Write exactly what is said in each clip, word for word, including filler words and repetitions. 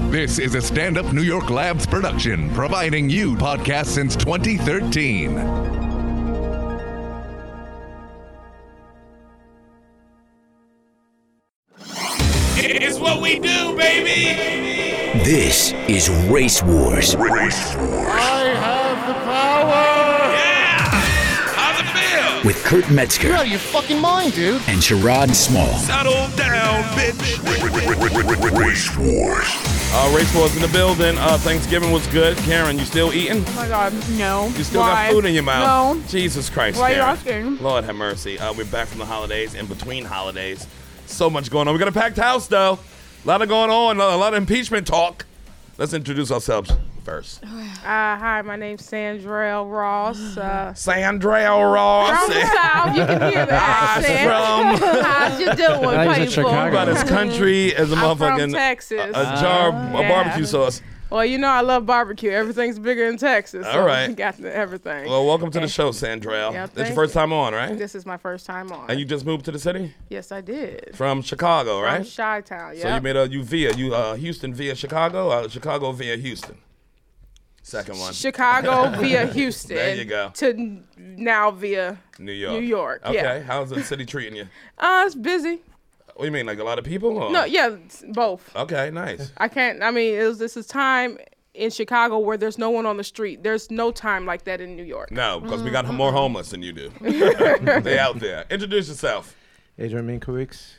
This is a Stand Up New York Labs production, providing you podcasts since twenty thirteen. It's what we do, baby! This is Race Wars. Race Wars. I have the power! Yeah! How's it feel? With Kurt Metzger. You're out of your fucking mind, dude. And Sherrod Small. Settle down, bitch! Race Wars. Uh, Race Wars in the building. Uh, Thanksgiving was good. Karen, you still eating? Oh my God, no. You still Why? got food in your mouth? No. Jesus Christ, Why are you Karen. asking? Lord have mercy. Uh, we're back from the holidays and between holidays. So much going on. We got a packed house, though. A lot of going on. A lot of impeachment talk. Let's introduce ourselves first. Uh, hi, my name's Sandrell Ross. Uh, Sandrell Ross. from the South, you can hear the accent. From How's you doing, Nice in people? Chicago. about as country as a I'm from motherfucking Texas. a, a jar of Yeah. barbecue sauce. Well, you know I love barbecue. Everything's bigger in Texas. So All right. we got the, everything. Well, welcome to the show, Sandrell. Yeah, It's thank your first you. time on, right? This is my first time on. And you just moved to the city Yes, I did. from Chicago, From right? Chi-Town, yeah. So you made a you via you uh, Houston via Chicago, uh, Chicago via Houston. Second one, Chicago via Houston. There you go. To n- now via New York. New York, Okay, yeah. how's the city treating you? Uh, it's busy. What do you mean, like a lot of people? Or? No, yeah, it's both. Okay, nice. I can't. I mean, it was, this is time in Chicago where there's no one on the street. There's no time like that in New York. No, because we got Mm-hmm. more homeless than you do. They out there. Introduce yourself. Adrian Minkovic,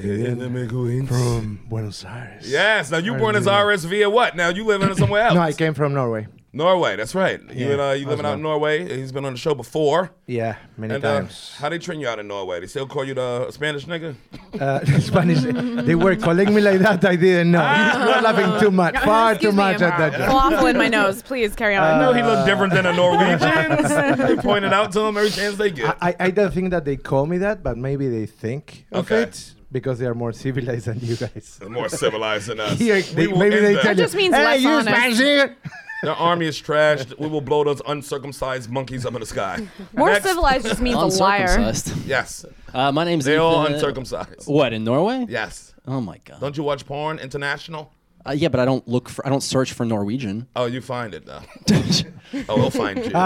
comedian from Buenos Aires. Yes. Now you Buenos Aires via what? Now you living in somewhere else? No, I came from Norway. Norway. That's right. You Yeah, and uh, you living Oslo. out in Norway. He's been on the show before. Yeah, many And uh, times. how they treat you out in Norway? They still call you the Spanish nigga? Uh, Spanish. They were calling me like that. I didn't know. You are laughing too much, far too Excuse me, much at that. Amara. joke. Falafel in my nose. Please carry on. I know he looked different than a Norwegian. They pointed out to him every chance they get. I, I don't think that they call me that, but maybe they think of Okay. it because they are more civilized than you guys. More civilized than us. Here, We they, will maybe end they the- tell That you, just means hey, less you honest." Spanish nigga." The army is trashed. We will blow those uncircumcised monkeys up in the sky. More Next. civilized just means a liar. Uncircumcised. Yes. Uh, my name's They're Ethan. all uncircumcised. What, in Norway? Yes. Oh my god. Don't you watch porn international? Uh, yeah, but I don't look for. I don't search for Norwegian. Oh, you find it though. Oh, we'll find you.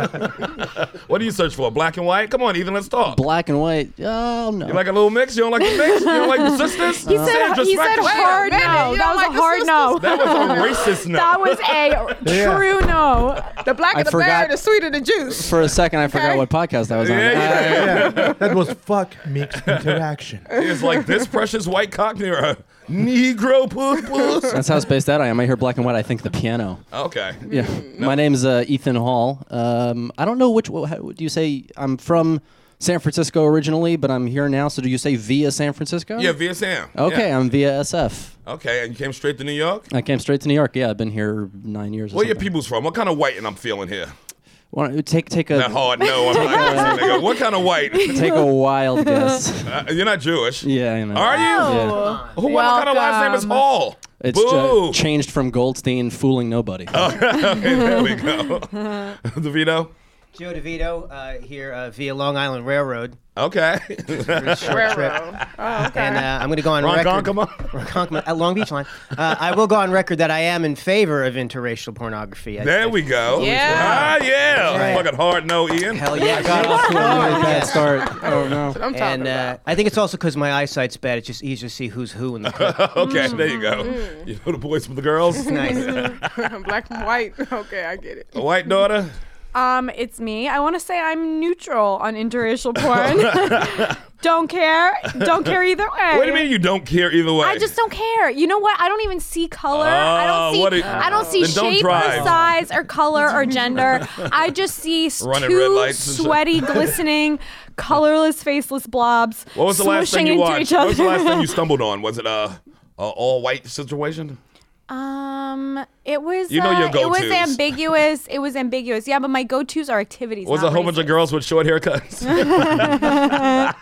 What do you search for? Black and white? Come on, Ethan, let's talk. Black and white. Oh no. You like a little mix? You don't like the mix? You don't like the sisters? He said, he said hard no. That was a hard no. That was a racist no. That was a Yeah. true no. The blacker I the forgot- berry, the sweeter the juice. For a second, I forgot Okay. what podcast I was on. Yeah, yeah. Yeah, that was fuck mixed interaction. It's like this precious white cock near a Negro puss puss. That's how spaced out I am. I hear black and white. I think the piano. Okay. Yeah. My name's uh, Ethan Hall. Um, I don't know which. How, do you say I'm from San Francisco originally, but I'm here now? So do you say via San Francisco? Yeah, via Sam. Okay, Yeah. I'm via S F. Okay, and you came straight to New York? I came straight to New York. Yeah, I've been here nine years. Or Where your something. people's from? What kind of whiting I'm feeling here? Why don't you take take a That hard no. I'm like, this nigga. What kind of white? take a wild guess. Uh, you're not Jewish. Yeah, I know. Are you? Yeah. Who, what kind of last name is Welcome. Hall? It's Boo. ju- changed from Goldstein, fooling nobody. Okay, there we go. DeVito? Joe DeVito uh, here uh, via Long Island Railroad. Okay. For a short trip. Oh, okay. And uh, I'm going to go on Ron record. Gonkama? Ronkonkoma, at Long Beach line. Uh, I will go on record that I am in favor of interracial pornography. I- There I- we go. Yeah. Ah, yeah. Right. Fucking hard no, Ian. Hell yeah. I got off to a really bad Yeah. start. Oh no. I'm talking And uh, about. I think it's also because my eyesight's bad. It's just easier to see who's who in the clip. Okay, there you go. You know the boys from the girls? Nice. Black and white. Okay, I get it. A white daughter? Um, it's me. I want to say I'm neutral on interracial porn. Don't care. Don't care either way. What do you mean you don't care either way? I just don't care. You know what? I don't even see color. I Oh, don't see. what do- I don't see Then don't shape drive. or size or color or gender. I just see s- Running red two lights and shit. sweaty, glistening, colorless, faceless blobs. What was the last thing swooshing you into watched? each What was the other. last thing you stumbled on? Was it a, a all white situation? Um, it was. You know uh, your It was go-tos. ambiguous. It was ambiguous. Yeah, but my go-tos are activities. Was not a whole bunch of races. girls with short haircuts? she like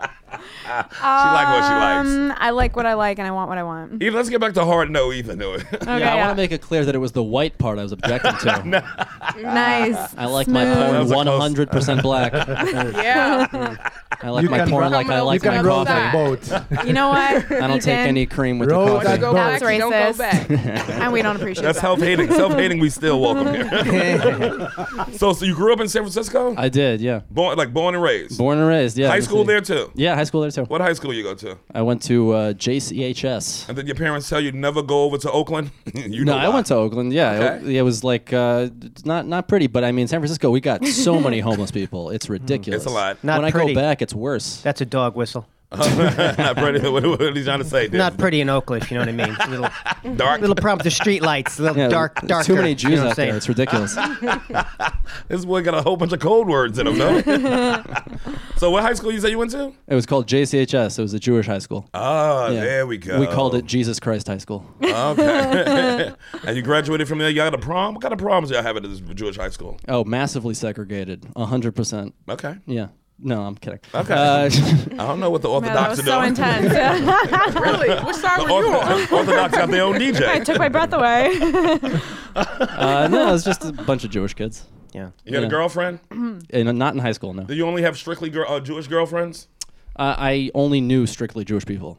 what she likes. Um, I like what I like, and I want what I want. Ethan, let's get back to hard no, Ethan. Do it. Okay, Yeah, I yeah. want to make it clear that it was the white part I was objecting to. Nice. I like my That porn was a close- one hundred percent black. Yeah. I like You my can porn ro- like I You like You my can roll coffee. that boat. You know what? I don't take any cream with Roll the that coffee. boat. Back, That's don't go racist. back. And we don't appreciate That's that. self-hating. Self-hating. We still welcome here. so, so you grew up in San Francisco? I did, yeah. Born, like born and raised. Born and raised, yeah. High in the school city. there too. Yeah, high school there too. What high school you go to? I went to uh, J C H S. And did your parents tell you never go over to Oakland? you No, know I why. went to Oakland. Yeah, Okay. it, it was like uh, it's not not pretty, but I mean, San Francisco, we got so many homeless people. It's ridiculous. It's a lot. Not when pretty. I go back, it's worse. That's a dog whistle. Not pretty. What, what are you trying to say? Dude? Not pretty in Oakland, if you know what I mean. Little, dark. little problem with the street lights. A little Yeah, dark, there's darker. too many you Jews know what out I'm saying? there. It's ridiculous. This boy got a whole bunch of code words in him, though. So, what high school you say you went to? It was called J C H S. It was a Jewish high school. Oh, Yeah. there we go. We called it Jesus Christ High School. Okay. And you graduated from there. You got a prom. What kind of proms y'all have at this Jewish high school? Oh, massively segregated, a hundred percent. Okay. Yeah. No, I'm kidding. Okay. Uh, I don't know what the Man, that Orthodox was are so doing. intense. Yeah. Really? Which side The were you on? Orthodox, Orthodox got their own D I J. took my breath away. uh, no, it was just a bunch of Jewish kids. Yeah. You got Yeah. a girlfriend? And not in high school, no. Do you only have strictly girl, uh, Jewish girlfriends? Uh, I only knew strictly Jewish people.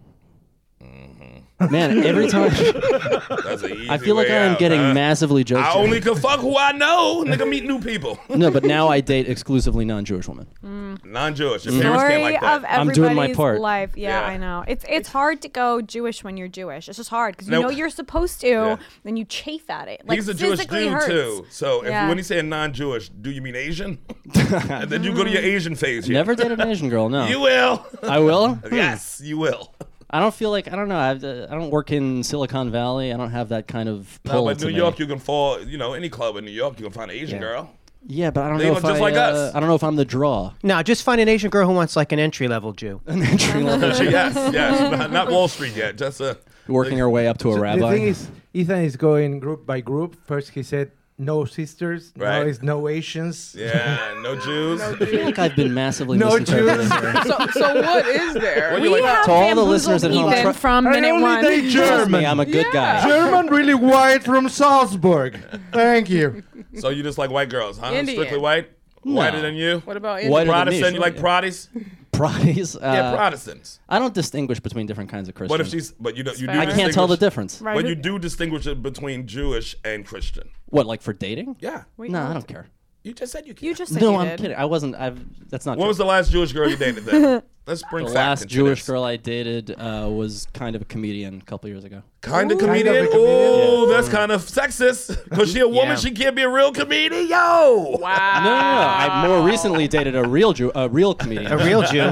Man, every time That's an easy I feel like way I am out, getting huh? massively joked. I only can fuck who I know. Nigga, meet new people. No, but now I date exclusively non-Jewish women. Non-Jewish. Your parents Story can't like that. of I'm everybody's doing my part. life. Yeah, Yeah. I know. It's it's hard to go Jewish when you're Jewish. It's just hard because you Nope. know you're supposed to, Yeah. then you chafe at it. Like He's a Jewish physically dude hurts. too. So if Yeah. you, when you say non-Jewish, do you mean Asian? And then you go to your Asian phase. Here. Never dated an Asian girl. No, You will. I will. Yes, you will. I don't feel like I don't know. I've, uh, I don't work in Silicon Valley. I don't have that kind of pull. No, but to New me. York, you can fall. You know, any club in New York, you can find an Asian Yeah. girl. Yeah, but I don't They know look if just I. like uh, us. I don't know if I'm the draw. No, just find an Asian girl who wants like an entry level Jew. Entry level Jew. Yes, yes. Not, not Wall Street yet. Just a. Working her way up to a The rabbi. thing is, Ethan is going group by group. First, he said no sisters. Now Right. it's no Asians. Yeah, no Jews. I feel like I've been massively No misinterpreted Jews. here. So, so what is there? What do We you like? have To all the bamboozled listeners at home, Ethan try- from I minute only one. date Trust German. me, I'm a good guy. German, really white from Salzburg. Thank you. So you just like white girls, huh? Indian. Strictly white? No. Whiter than you? What about Whiter Indian? than me, Protestant? You like sure. Protestants? Protties. Uh, Yeah, Protestants. I don't distinguish between different kinds of Christians. What if she's? But you don't. You do. I I can't tell the distinguish- difference. Right. But you do distinguish it between Jewish and Christian. What, like for dating? Yeah. Wait, No, hold I on. don't care. You just said you can. You just said No, you I'm did. kidding. I wasn't. I've. That's not When true. was the last Jewish girl you dated then? Let's bring The fact last into Jewish this. girl I dated uh, was kind of a comedian a couple years ago. Kind of Kind of comedian? a comedian? Oh, that's kind of sexist. Because she a woman, Yeah. she can't be a real comedian. Yo! Wow. No, no, no. I more recently dated a real Jew, a real comedian. A real Jew.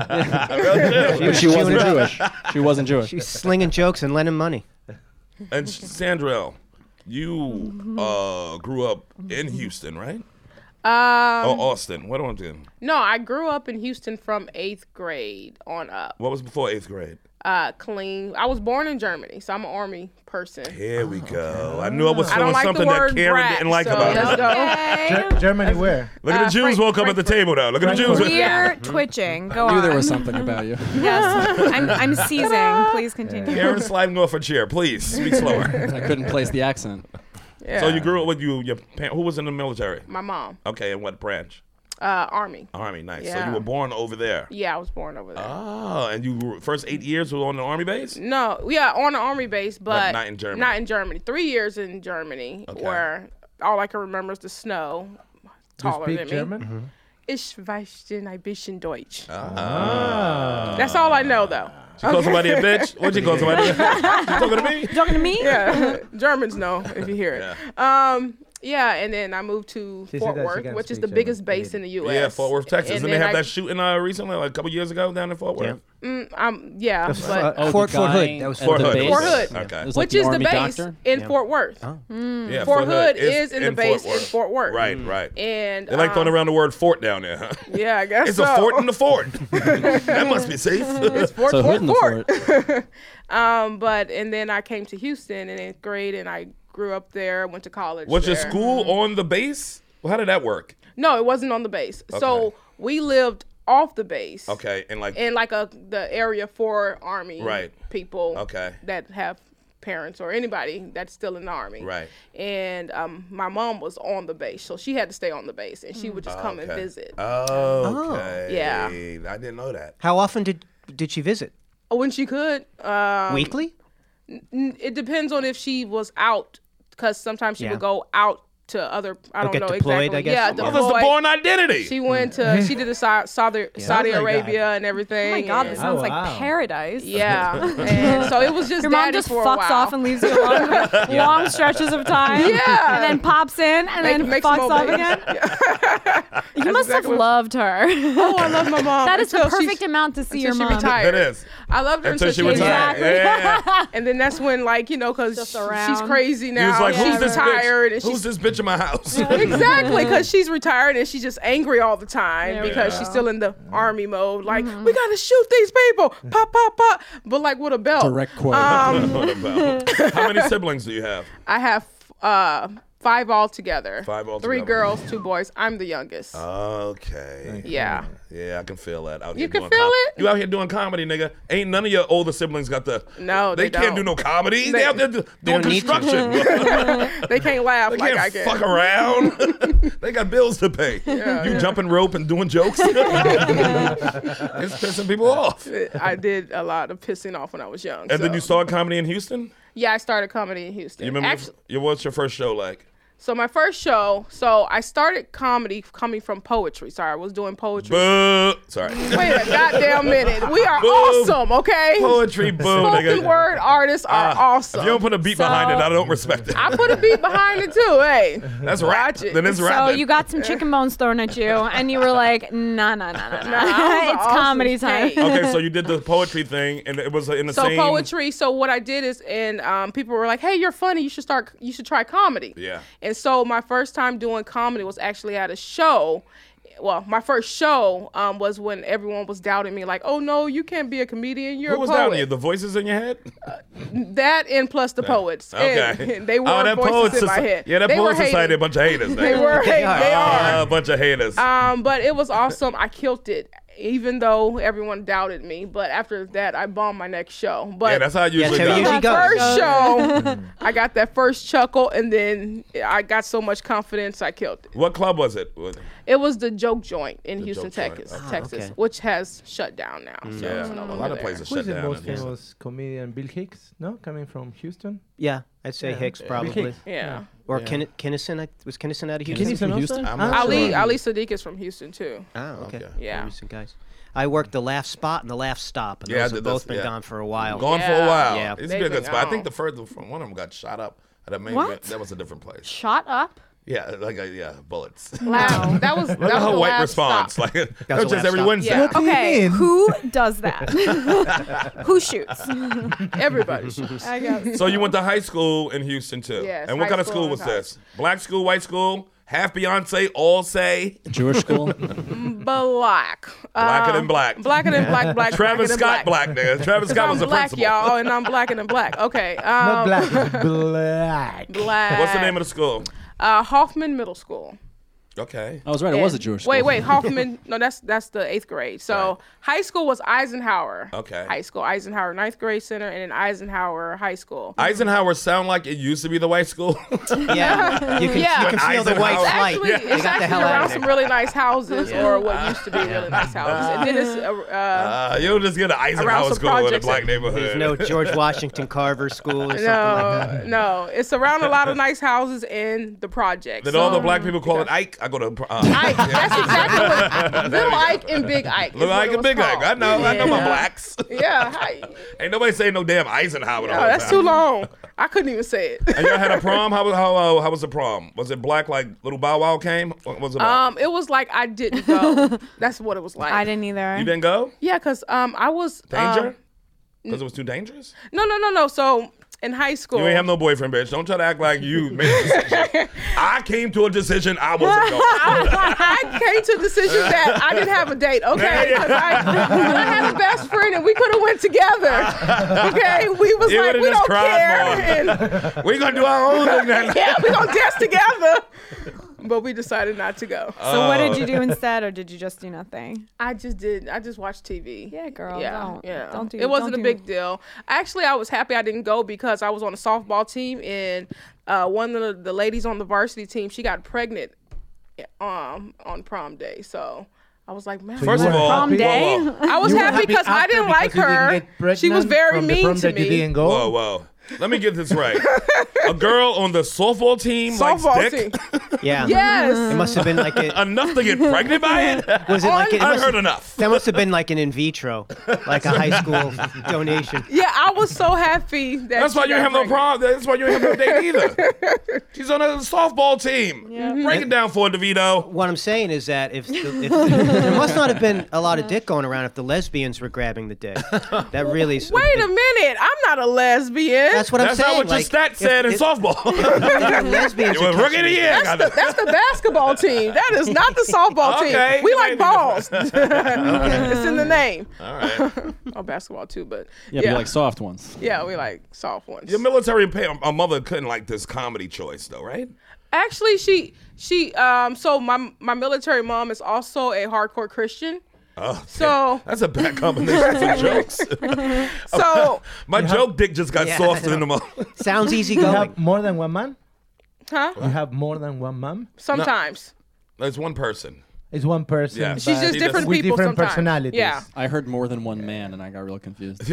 But she wasn't Jewish. She wasn't Jewish. She's slinging jokes and lending money. And Sandrell, you uh, grew up in Houston, right? Um, Oh, Austin. What do I do? no, I grew up in Houston from eighth grade on up. What was before eighth grade? Uh, clean. I was born in Germany, so I'm an army person. Here we go. I knew I was I feeling don't like something the that word Karen brat, didn't like so about let's her. go. Ger- Germany where? Look at Uh, the Jews Frank- woke up at the table now. Look at the Jews. We're twitching. Go I knew on. there was something about you. Yes, I'm, I'm seizing. Please continue. Karen sliding off a chair. Please speak slower. I couldn't place the accent. Yeah. So you grew up with you. Your parent, who was in the military? My mom. Okay, and what branch? Uh, army. Army. Nice. So Yeah. you were born over there. Yeah, I was born over there. Oh, and you were, first eight years were on the army base. No, yeah, on the army base, but, not in Germany. Not in Germany. Three years in Germany, Okay. where all I can remember is the snow. You Taller speak than German? me. Ich weiß ein bisschen Deutsch. Ah. That's all I know, though. She called somebody a bitch. What'd you call somebody? You talking to me? You talking to me? Yeah, Germans know if you hear it. Um, yeah, and then I moved to She said Fort that she Worth, can which is speak the German. biggest base in the U S. Yeah, Fort Worth, Texas. And Didn't they then have I- that shooting uh, recently, like a couple years ago down in Fort Worth? Mm, um, yeah, The but f- Oh, Fort the Fort guy Hood. That was at Fort the Hood. base? Fort Hood. Okay. It was like which the is the army base doctor? in Yeah. Fort Worth. Yeah, Fort Hood is in the Fort base in Worth. Fort Worth. Right, right. And They like throwing um, around the word fort down there, huh? Yeah, I guess It's so. a fort in the fort. That must be safe. Fort, So Fort, hood in the Fort. fort. Um, but and then I came to Houston in eighth grade, and I grew up there. Went to college. Was your there. school on the base? Well, how did that work? No, it wasn't on the base. Okay. So we lived off the base. Okay, and like In like a the area for army Right. people. Okay. That have parents or anybody that's still in the Army. Right. And um, my mom was on the base, so she had to stay on the base, and she would just come Okay. and visit. Okay. Yeah. I didn't know that. How often did did she visit? When she could. Um, Weekly? n- It depends on if she was out, because sometimes she Yeah. would go out to other, I Or don't get know deployed, exactly. I guess? Yeah, Oh, Oh, deployed. that's the Born Identity. She went to, she did a Sa- Saudi, Saudi Sounds like Arabia that. and everything. Oh my god, and- this sounds Oh, like wow. paradise. Yeah, and so it was just Your mom daddy just for a fucks while. off and leaves you alone for long stretches of time. Yeah. And then pops in and Make- then make some fucks more off babies. again. You That's must exactly have what- loved her. Oh, I love my mom. That is the until she- perfect amount to see until your she mom. retired. That is. I loved her Until until, she she retired. retired. Yeah. And then that's when, like, you know, because Just she's around. crazy He now. was like, she's who's this retired. bitch? And Who's she's this bitch in my house? Exactly, because she's retired and she's just angry all the time There we because go. she's still in the army mode. Like, we gotta shoot these people, pop, pop, pop. But like with a belt. Direct quote. Um, What about? How many siblings do you have? I have uh, five altogether. Five altogether. Three girls, two boys. I'm the youngest. Okay. Yeah. Yeah, I can feel that. Out You here can doing feel com- it? You out here doing comedy, nigga. Ain't none of your older siblings got the. No, they, they can't don't. do no comedy. They, They- out there do- doing don't need to. construction. They can't laugh They like can't I can. fuck around. They got bills to pay. Yeah, you yeah. jumping rope and doing jokes. It's pissing people off. I did a lot of pissing off when I was young. And then so- you started comedy in Houston. Yeah, I started comedy in Houston. You remember? Actually, your, what's your first show like? so my first show, so I started comedy coming from poetry. Sorry, I was doing poetry. Boo. Sorry. Wait a goddamn minute. We are Boom. awesome, okay? Poetry, boo, Spoken nigga. word artists are Ah, awesome. If you don't put a beat behind it, I don't respect it. I put a beat behind it too. Hey, That's rap. watch it. Then it's So rap. you got some chicken bones thrown at you, and you were like, nah, nah, nah, nah, nah. I was an It's awesome comedy time. kid. Okay, so you did the poetry thing, and it was in the So same. poetry. So what I did is, and um, people were like, "Hey, you're funny. You should start. You should try comedy." Yeah. And so my first time doing comedy was actually at a show. Well, my first show um, was when everyone was doubting me, like, "Oh no, you can't be a comedian. You're Who was a poet." down you? The voices in your head? That and plus the poets. Okay. And they were oh, that voices poet in my soci- head. Yeah, that they poet were society, hating. a bunch of haters. They nigga. were hating. They are. Ah, a bunch of haters. Um, but it was awesome. I killed it, even though everyone doubted me. But after that, I bombed my next show. But yeah, that's how it usually how it goes. usually that goes. first show, I got that first chuckle, and then I got so much confidence, I killed it. What club was it? It was the Joke Joint in The Houston, Joke Joint. Texas, Ah, Texas, okay. which has shut down now. So Yeah, it's no a longer lot of there. places Who shut is the down. most in Houston. famous comedian? Bill Hicks? No, coming from Houston. Yeah, I'd say Yeah. Hicks Bill probably. Hicks. Yeah. Or Yeah. Ken- Kinnison. I, was Kinnison out of Houston? Kinnison from also? Houston? I'm Ah, not Ali, sure. Ali Sadiq is from Houston too. Oh, okay. Okay. Yeah. Very recent guys. I worked the Laugh Spot and the Laugh Stop, and Yeah, I those did have this- both been yeah. gone for a while. Gone for a Yeah. while. Yeah. It used to They've be a good been spot. I think gone. the first one of them got shot up. That may What? that was a different place. Shot up. Yeah, like a, yeah, bullets. Wow. That was that Look at was her the white last response. stop. Like that the was just last every stop. Wednesday. Yeah. What do you Okay, mean? who does that? Who shoots? Everybody shoots. I guess. So you went to high school in Houston too. Yes, And what high kind of school school was and this? Black school, white school, half Beyonce, all say, Jewish school. Black. blacker Uh, than black. Blacker than black. Black. Travis blacker than Scott, black, nigga. Travis Scott I'm was the black, principal. y'all, and I'm blacker than black. Okay. Um, Not black, it's black. Black. What's the name of the school? Uh, Hoffman Middle School. Okay. I was right. It was a And- Jewish school. Wait, wait, Hoffman. No, that's that's the eighth grade. So Right. high school was Eisenhower. Okay. High school, Eisenhower ninth grade center, and then Eisenhower High School. Eisenhower sound like it used to be the white school. Yeah, you can, Yeah. you can feel the white Eisenhower. flight. Actually, They it's got the actually hell out around of some there. really nice houses, or what used to be really nice houses. And then it's uh, uh, Uh, you'll just get an Eisenhower some school in a projects black and- neighborhood. There's no George Washington Carver School or something no, like that. no, it's around a lot of nice houses in the projects. Then all the So- black people call it Ike. I go to uh, Ike. That's exactly what Little Ike and Big Ike. is Little what Ike it and was Big Ike. called. I know. I know my Yeah. blacks. Yeah, hi. Ain't nobody saying no damn Eisenhower. the No, whole that's time. too long. I couldn't even say it. And y'all had a prom. How was how uh, how was the prom? Was it black like Little Bow Wow came? What was it? About? Um, it was like I didn't go. That's what it was like. I didn't either. You didn't go? Yeah, cause um, I was Danger? um, Because it was too dangerous? no, no, no, no. So in high school, You ain't have no boyfriend, bitch. Don't try to act like you made a decision. I came to a decision I wasn't going. I came to a decision that I didn't have a date, okay? 'Cause I, I had a best friend and we could have went together, okay? We was You like, would've we just don't cried care. more. And, We're going to do our own thing then. yeah, we gonna dance together. but we decided not to go. So what did you do instead, or did you just do nothing? I just did. I just watched T V. Yeah, girl. Yeah, don't, yeah. Don't do. It wasn't don't a do- big deal. Actually, I was happy I didn't go because I was on a softball team, and uh, one of the, the ladies on the varsity team, she got pregnant um, on prom day. So I was like, man. So First you of were all, Prom happy? day? Whoa, whoa. I was You were happy because I after didn't like because you didn't her. get pregnant She was very from the mean prom to that you me. didn't go? Whoa, whoa. Let me get this right. A girl on the softball team Softball likes dick? team. Yeah. Yes. It must have been like a, Enough to get pregnant by it? was it like a, it I must heard have- enough. That must have been like an in vitro, like a high school donation. Yeah, I was so happy that That's she why you got have no pregnant. problem. That's why you have no date either. She's on a softball team. Break it down for her, DeVito. What I'm saying is that if, the, if there must not have been a lot of dick going around if the lesbians were grabbing the dick. That really. is- Wait a minute. I'm not a lesbian. That's what I'm That's saying. not what your like, stat if- said in if- softball. if lesbians You are were rookie of the touching year. it- That's the, that's the basketball team. That is not the softball Okay. team. We You like ain't balls. It's in the name. All right. Oh, basketball too, but Yeah, yeah, but you like soft ones. yeah, we like soft ones. Your military pa- a mother couldn't like this comedy choice, though, right? Actually, she she um so my my military mom is also a hardcore Christian. Oh, So that's a bad combination for jokes. so My joke dick just got Yeah, soft I know. in the mouth. Sounds You easygoing. have more than one man? huh? You have more than one mom? Sometimes It's one person. It's one person. Yeah. she's but just She different with people. different sometimes. personalities. Yeah. I heard more than one man, and I got real confused.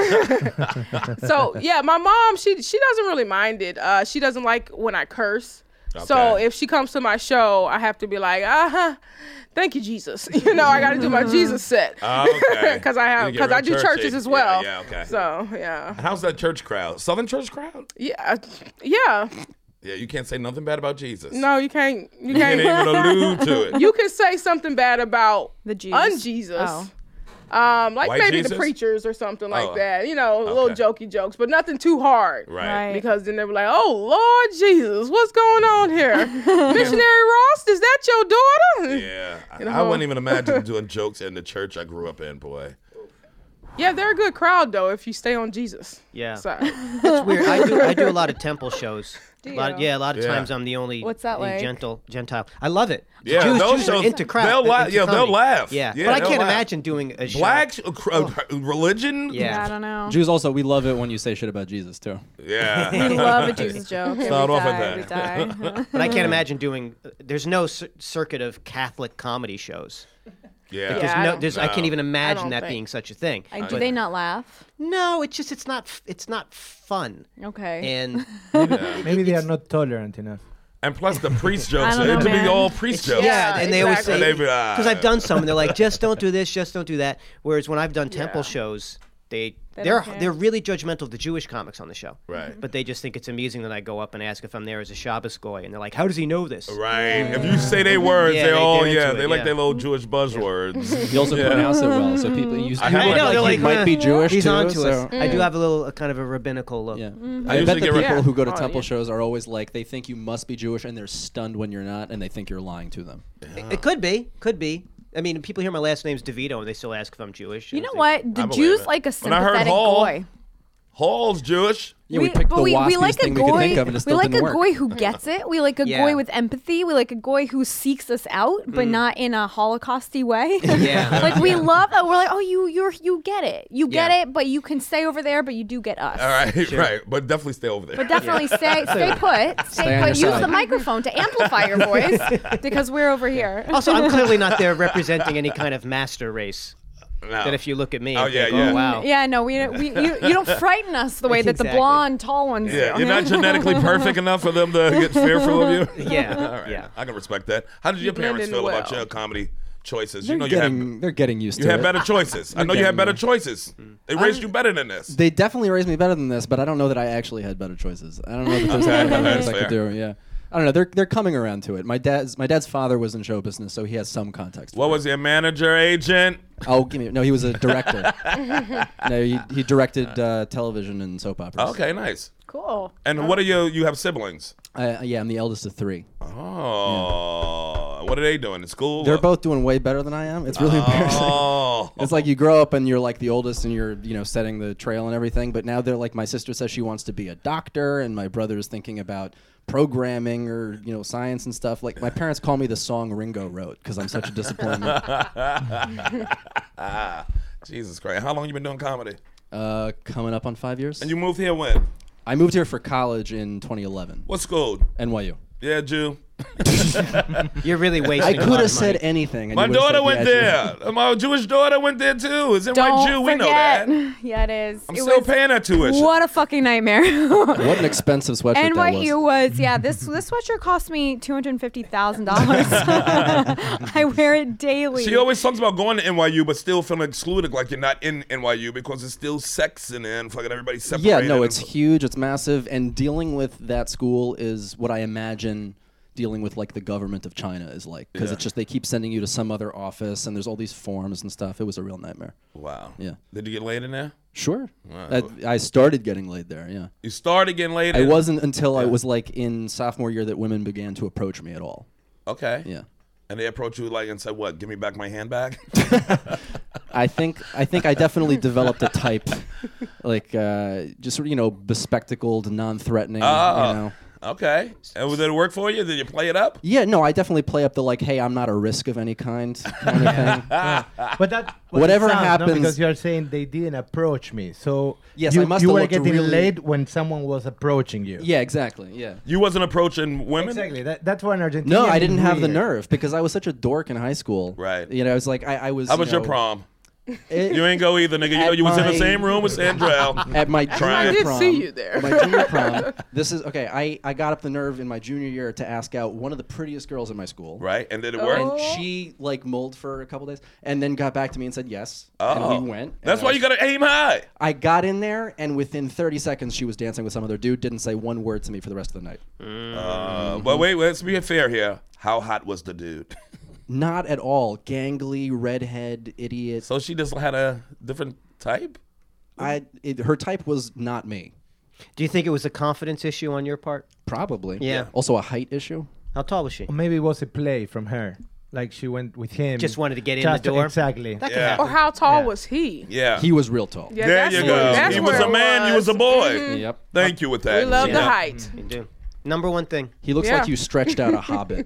So yeah, my mom she she doesn't really mind it. Uh, she doesn't like when I curse. So Okay. if she comes to my show, I have to be like, uh huh, thank you, Jesus. You know, I got to do my Jesus set. Oh, okay. Because I have, You get because I real do churchy. churches as Yeah, well. yeah, okay. So yeah, How's that church crowd? Southern church crowd? yeah, yeah. Yeah, you can't say nothing bad about Jesus. No, you can't. You You can't can't. even allude to it. You can say something bad about The Jews. un-Jesus. Oh. Um, like White maybe Jesus? the preachers or something like Oh, that. You know, little okay. jokey jokes, but nothing too hard. Right. Right. Because then they were like, "Oh Lord Jesus, what's going on here? Missionary Ross, is that your daughter?" Yeah. I, You I know? wouldn't even imagine doing jokes in the church I grew up in, boy. Yeah, they're a good crowd though if you stay on Jesus. Yeah. So It's weird. I do I do a lot of temple shows. Do A lot, you? yeah, a lot of Yeah. times I'm the only What's that like? gentle Gentile. I love it. Yeah, Jews, those Jews are shows- into crowd. they'll la- into yeah, they'll comedy. laugh. Yeah, Yeah, but I they'll can't laugh. imagine doing a show. Black uh, cr- uh, religion? Yeah. I don't know. Jews also, we love it when you say shit about Jesus too. Yeah. We love a Jesus joke. Yeah, Start we off with die, that. we die. But I can't imagine doing. There's no cir- circuit of Catholic comedy shows. Yeah. There's Yeah, I no. don't- There's. I can't No. even imagine don't that think. being such a thing. I, do But- they not laugh? No, it's just it's not. f- It's not fun. Okay. And Maybe they are not tolerant enough. And plus the priest jokes. I don't know, It to be man. all priest jokes. yeah, and they always exactly. say And they be, ah. because I've done some, and they're like, just don't do this, just don't do that. Whereas when I've done temple Yeah. shows, they, They they're don't care. they're really judgmental of the Jewish comics on the show. Right. But they just think it's amusing that I go up and ask if I'm there as a Shabbos goy, and they're like, "How does he know this?" Right. If you say they words, Yeah, they they- all, they're yeah, into they it, like yeah. their little Jewish buzzwords. You also pronounce it well, so people you, you I have like, know, they're he like, might be "Uh, Jewish He's too. onto so, us. I do have a little uh, kind of a rabbinical look. Yeah, I I, usually bet the get people rid- who go to Oh, temple yeah. shows are always like they think you must be Jewish, and they're stunned when you're not, and they think you're lying to them. It, it could be, could be. I mean, people hear my last name's DeVito, and they still ask if I'm Jewish. You and know think- what? The I believe Jews it. like a When I heard sympathetic Hall, goy. Hall's Jewish. Yeah, we, picked but the we, we waspiest like a thing we could goy. think of, and it We still like didn't a work. goy who gets it. We like a Yeah. goy with empathy. We like a goy who seeks us out, but not in a Holocausty way. Yeah. like we love that. We're like, oh, you you you get it. You get Yeah. it, but you can stay over there, but you do get us. All right, right. But definitely stay over there. But definitely stay stay put. Stay, Stay on put. your Use side. the microphone to amplify your voice because we're over here. Also, I'm clearly not there representing any kind of master race. no. That if you look at me, Oh, and yeah, think, yeah. oh wow. Yeah, no, we, we you, you don't frighten us the way that the Exactly. blonde, tall ones Yeah, do. you're not genetically perfect enough for them to get fearful of you. Yeah. All right, Yeah. I can respect that. How did your blend parents in feel about well. your comedy choices? They're you know, you getting had they're getting used you to had it. better choices. I know you getting had better there. choices. They raised you better than this. They definitely raised me better than this, but I don't know that I actually had better choices. I don't know that there's Okay, other that's things I could fair. do. Yeah, I don't know. They're they're coming around to it. My dad's my dad's father was in show business, so he has some context. What for was your manager, agent? it. Oh, give me no. He was a director. no, he he directed uh, television and soap operas. Okay, nice. Cool. And what are you? You have siblings? Uh, yeah, I'm the eldest of three. Oh, What are they doing in school? They're or- both doing way better than I am. It's really embarrassing. Oh. It's like you grow up and you're like the oldest and you're, you know, setting the trail and everything. But now they're like, my sister says she wants to be a doctor and my brother's thinking about programming or, you know, science and stuff. Like my parents call me the song Ringo wrote because I'm such a disappointment. Jesus Christ. How long you been doing comedy? Uh, coming up on five years. And you moved here when? I moved here for college in twenty eleven. What school? N Y U. Yeah, Jew. You're really I wasting. a could lot have of said money. anything. And My you would've daughter said, went yeah, there. My Jewish daughter went there too. It's in Don't white Jew. We know forget. that. Yeah, it is. I'm it still was, paying that tuition. What a fucking nightmare. What an expensive sweatshirt N Y U that was. was, yeah, this this sweatshirt cost me two hundred fifty thousand dollars. I wear it daily. She always talks about going to N Y U, but still feeling excluded, like you're not in N Y U because it's still sex in there and fucking everybody's separated. Yeah, no, and- it's huge, it's massive, and dealing with that school is what I imagine dealing with like the government of China is like, because Yeah. it's just they keep sending you to some other office, and there's all these forms and stuff. It was a real nightmare. Wow. Yeah. Did you get laid in there? Sure. Wow. I, I started getting laid there. Yeah. You started getting laid It in? wasn't until I Yeah. was like in sophomore year that women began to approach me at all. Okay. Yeah. And they approached you like and said, "What? Give me back my handbag." I think I think I definitely developed a type, like uh, just you know bespectacled, non-threatening. Oh. You know. Okay. And did it work for you? Did you play it up? Yeah, no, I definitely play up the like, hey, I'm not a risk of any kind kind of thing. But that what Whatever it sounds, no? happens- because you're saying they didn't approach me. So Yes, you, I must you have were looked getting really- laid when someone was approaching you. Yeah, exactly. Yeah. You wasn't approaching women? Exactly. That, that's why in Argentina. No, I is didn't have the weird. nerve because I was such a dork in high school. Right. You know, I was like, I, I was. How you was your know, prom? it- You ain't go either, nigga. You, At you was in the my- same room with Sandrell. At my Trying. junior I did prom, see you there. My junior prom. This is okay. I, I got up the nerve in my junior year to ask out one of the prettiest girls in my school. Right? And did it work? And she like mulled for a couple days, and then got back to me and said yes. Oh. And we went. and That's I why was- you gotta aim high. I got in there, and within thirty seconds, she was dancing with some other dude. Didn't say one word to me for the rest of the night. Uh, but wait, let's be fair here. How hot was the dude? Not at all. Gangly, redhead, idiot. So she just had a different type? I it, her type was not me. Do you think it was a confidence issue on your part? Probably. Yeah. Also a height issue. How tall was she? Or maybe it was a play from her. Like she went with him. Just wanted to get in just the door? Exactly. That could Yeah. happen. Or how tall Yeah. was he? Yeah. He was real tall. Yeah, there that's you where- go. That's He was where a it man, you was a boy. Yep. Thank you with that. We love Yeah. the height. You do. Number one thing. He looks Yeah. like you stretched out a hobbit.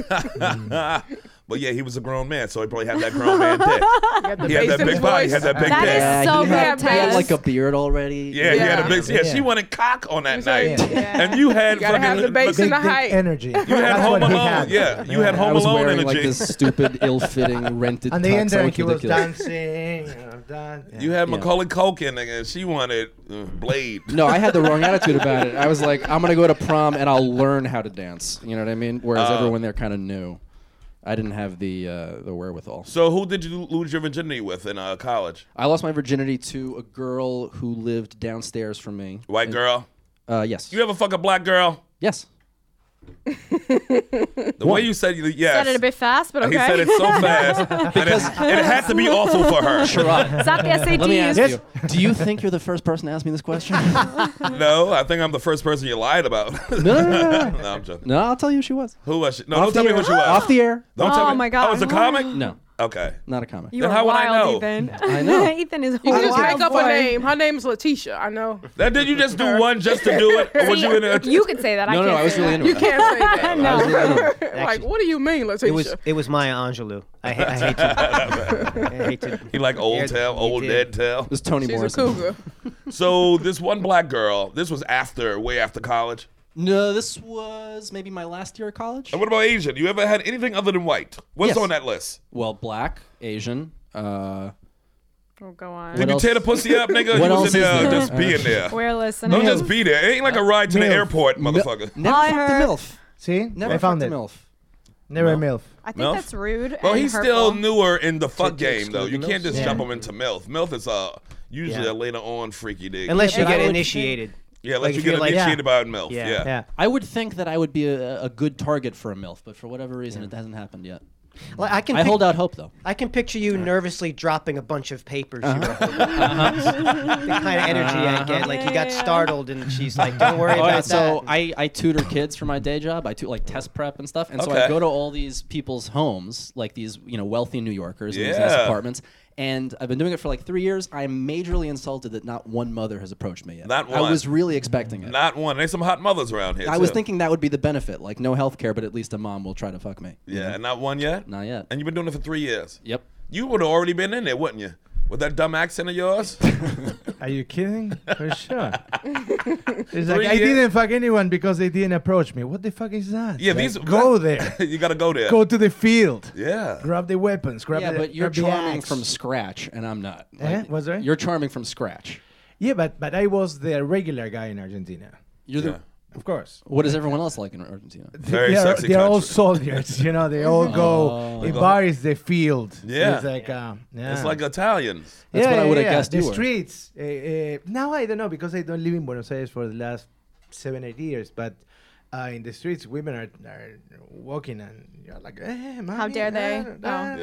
But yeah, he was a grown man, so he probably had that grown man dick. Got the He had bass that in big his body, he voice. had that big That dick. is Yeah, so he had, grotesque. he had like a beard already. Yeah, he had a Yeah. big. Yeah, Yeah. she wanted cock on that night, Yeah. and you had You gotta fucking. have the bass Big, in the big height. energy. You had That's Home what he Alone. had. Yeah, you had I Home was Alone wearing energy. like this stupid, ill-fitting rented And the tux. end I there, looked he was ridiculous. dancing. you know, dan- yeah. You had Yeah. Macaulay Culkin, and she wanted uh, Blade. No, I had the wrong attitude about it. I was like, I'm gonna go to prom and I'll learn how to dance. You know what I mean? Whereas Uh, everyone there kind of knew. I didn't have the uh, the wherewithal. So who did you lose your virginity with in uh, college? I lost my virginity to a girl who lived downstairs from me. White girl. Uh, yes. You ever fuck a black girl? Yes. The way you said you- yes. Said it a bit fast, but okay. He said it so fast, and it, it had to be awful for her. Sharad, It's not the S A Ts. let me ask Yes. you. Do you think you're the first person to ask me this question? No, I think I'm the first person you lied about. No, no, no, no. No, I'm joking. No, I'll tell you who she was. Who was she? No, Off don't tell the me air. who she was. Off the air. Don't Oh tell me. my God. Oh, it's a comic? No, Okay. not a comic. You Then are how would I wild, know? Ethan. I know. Ethan is a You can just wild make up boy. a name. Her name's Letitia. I know. That did you just do one just to do it? Or was See, you in a you could say that. I No, can't no, I was say really that. into You it. can't say that. I was really into it. Like, what do you mean, Letitia? It was it was Maya Angelou. I, ha- I hate to. I hate to. He like old Yeah, tale, you old did. dead tale. It was Toni She's a Morrison. cougar. So this one black girl, this was after, way after college. No, this was maybe my last year of college. And what about Asian? You ever had anything other than white? What's Yes. on that list? Well, black, Asian. Uh, Oh, go on. Did you else- tear the pussy up, nigga? What you else was in is there there? just being there. We're listening. Don't just be there. It ain't like a ride to the Milf. airport, motherfucker. never I fucked a heard- MILF. See? Never I found fucked it. a MILF. Never No. a MILF. I think Milf? that's rude. Well, and he's hurtful. still newer in the fuck Should you game, though. exclude You the can't MILFs? just Yeah. jump him into MILF. MILF is a usually Yeah. a later on freaky dick. Unless you Yeah, but get I would initiated. yeah, like let you if get you're like- initiated Yeah. by MILF. Yeah. Yeah. Yeah. I would think that I would be a, a good target for a MILF, but for whatever reason, it hasn't happened yet. Like, I can. I pic- hold out hope, though. I can picture you nervously dropping a bunch of papers. You were holding. The kind of energy I get, like you got startled, and she's like, "Don't worry All about right, so that." I, I tutor kids for my day job. I tutor like test prep and stuff, and so Okay. I go to all these people's homes, like these you know wealthy New Yorkers in these nice Yeah. apartments. And I've been doing it for like three years. I'm majorly insulted that not one mother has approached me yet. Not I one. was really expecting it. Not one. There's some hot mothers around here. I was too. thinking that would be the benefit, like no health care, but at least a mom will try to fuck me. you Yeah, know? and not one yet. Not yet. And you've been doing it for three years. Yep. You would have already been in there, wouldn't you? With that dumb accent of yours. Are you kidding? For sure. It's Three like I years? didn't fuck anyone because they didn't approach me. What the fuck is that? Yeah, Like, these go there. you got to go there. Go to the field. Yeah. Grab the weapons. Grab Yeah, the, but you're grab the charming axe. from scratch, and I'm not. Eh? What's that? You're charming from scratch. Yeah, but but I was the regular guy in Argentina. You're the. Yeah. Of course. What is everyone else like in Argentina? Very they're sexy they're all country. soldiers, you know. They all go. The bar is the field. Yeah. It's like uh, yeah. It's like Italians. That's yeah, what I yeah, would've yeah. guessed The you were. streets. Uh, uh, now I don't know because I don't live in Buenos Aires for the last seven eight years, but. Uh, in the streets, women are, are walking and you're like, eh, mommy, How dare they? ah, ah."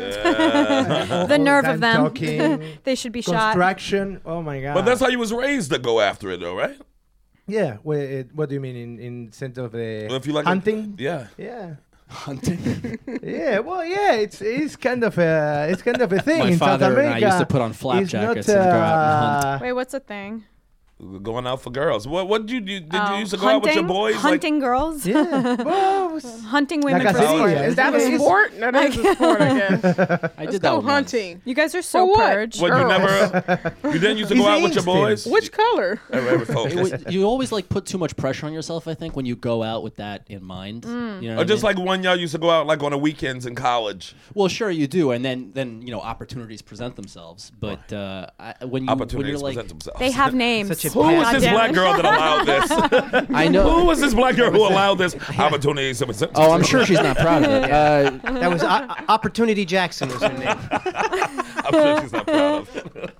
Yeah. The All nerve time of them. Talking, They should be shot. construction. Oh my god. But that's how you was raised to go after it, though, right? Yeah. Well, it, what do you mean in in sense of the Well, if you like hunting? Yeah. Yeah. Hunting. Yeah, well, yeah, it's it's kind of a it's kind of a thing My in South father and I America. used to put on flak It's not, jackets and go out and hunt. uh, Wait, what's a thing? Going out for girls. What? What did you do? Did Oh, you used to go hunting? out with your boys? Hunting girls? Yeah, well, it's- Hunting women Like for I said, sport. yeah. Is that a It's- sport? No, that is a sport, I guess. I Let's did that go once. hunting. You guys are For so what? purged. What, you Girls. never? You didn't used to He's go out with your instinct. boys? Which color? Every, every It focus. was- you always like put too much pressure on yourself, I think, when you go out with that in mind. Mm. You know Or what just I mean? like when y'all used to go out like on the weekends in college. Well, sure you do, and then then you know opportunities present themselves. But uh, I, when you when Opportunities you're like, present themselves. They have names. Such a Who was God this damn black it. girl that allowed this? I know. Who was this black girl who allowed this opportunities to present Oh, I'm themselves? sure she's not proud of it. Uh, That was o- Opportunity Jackson was her name. I'm sure she's not proud of it.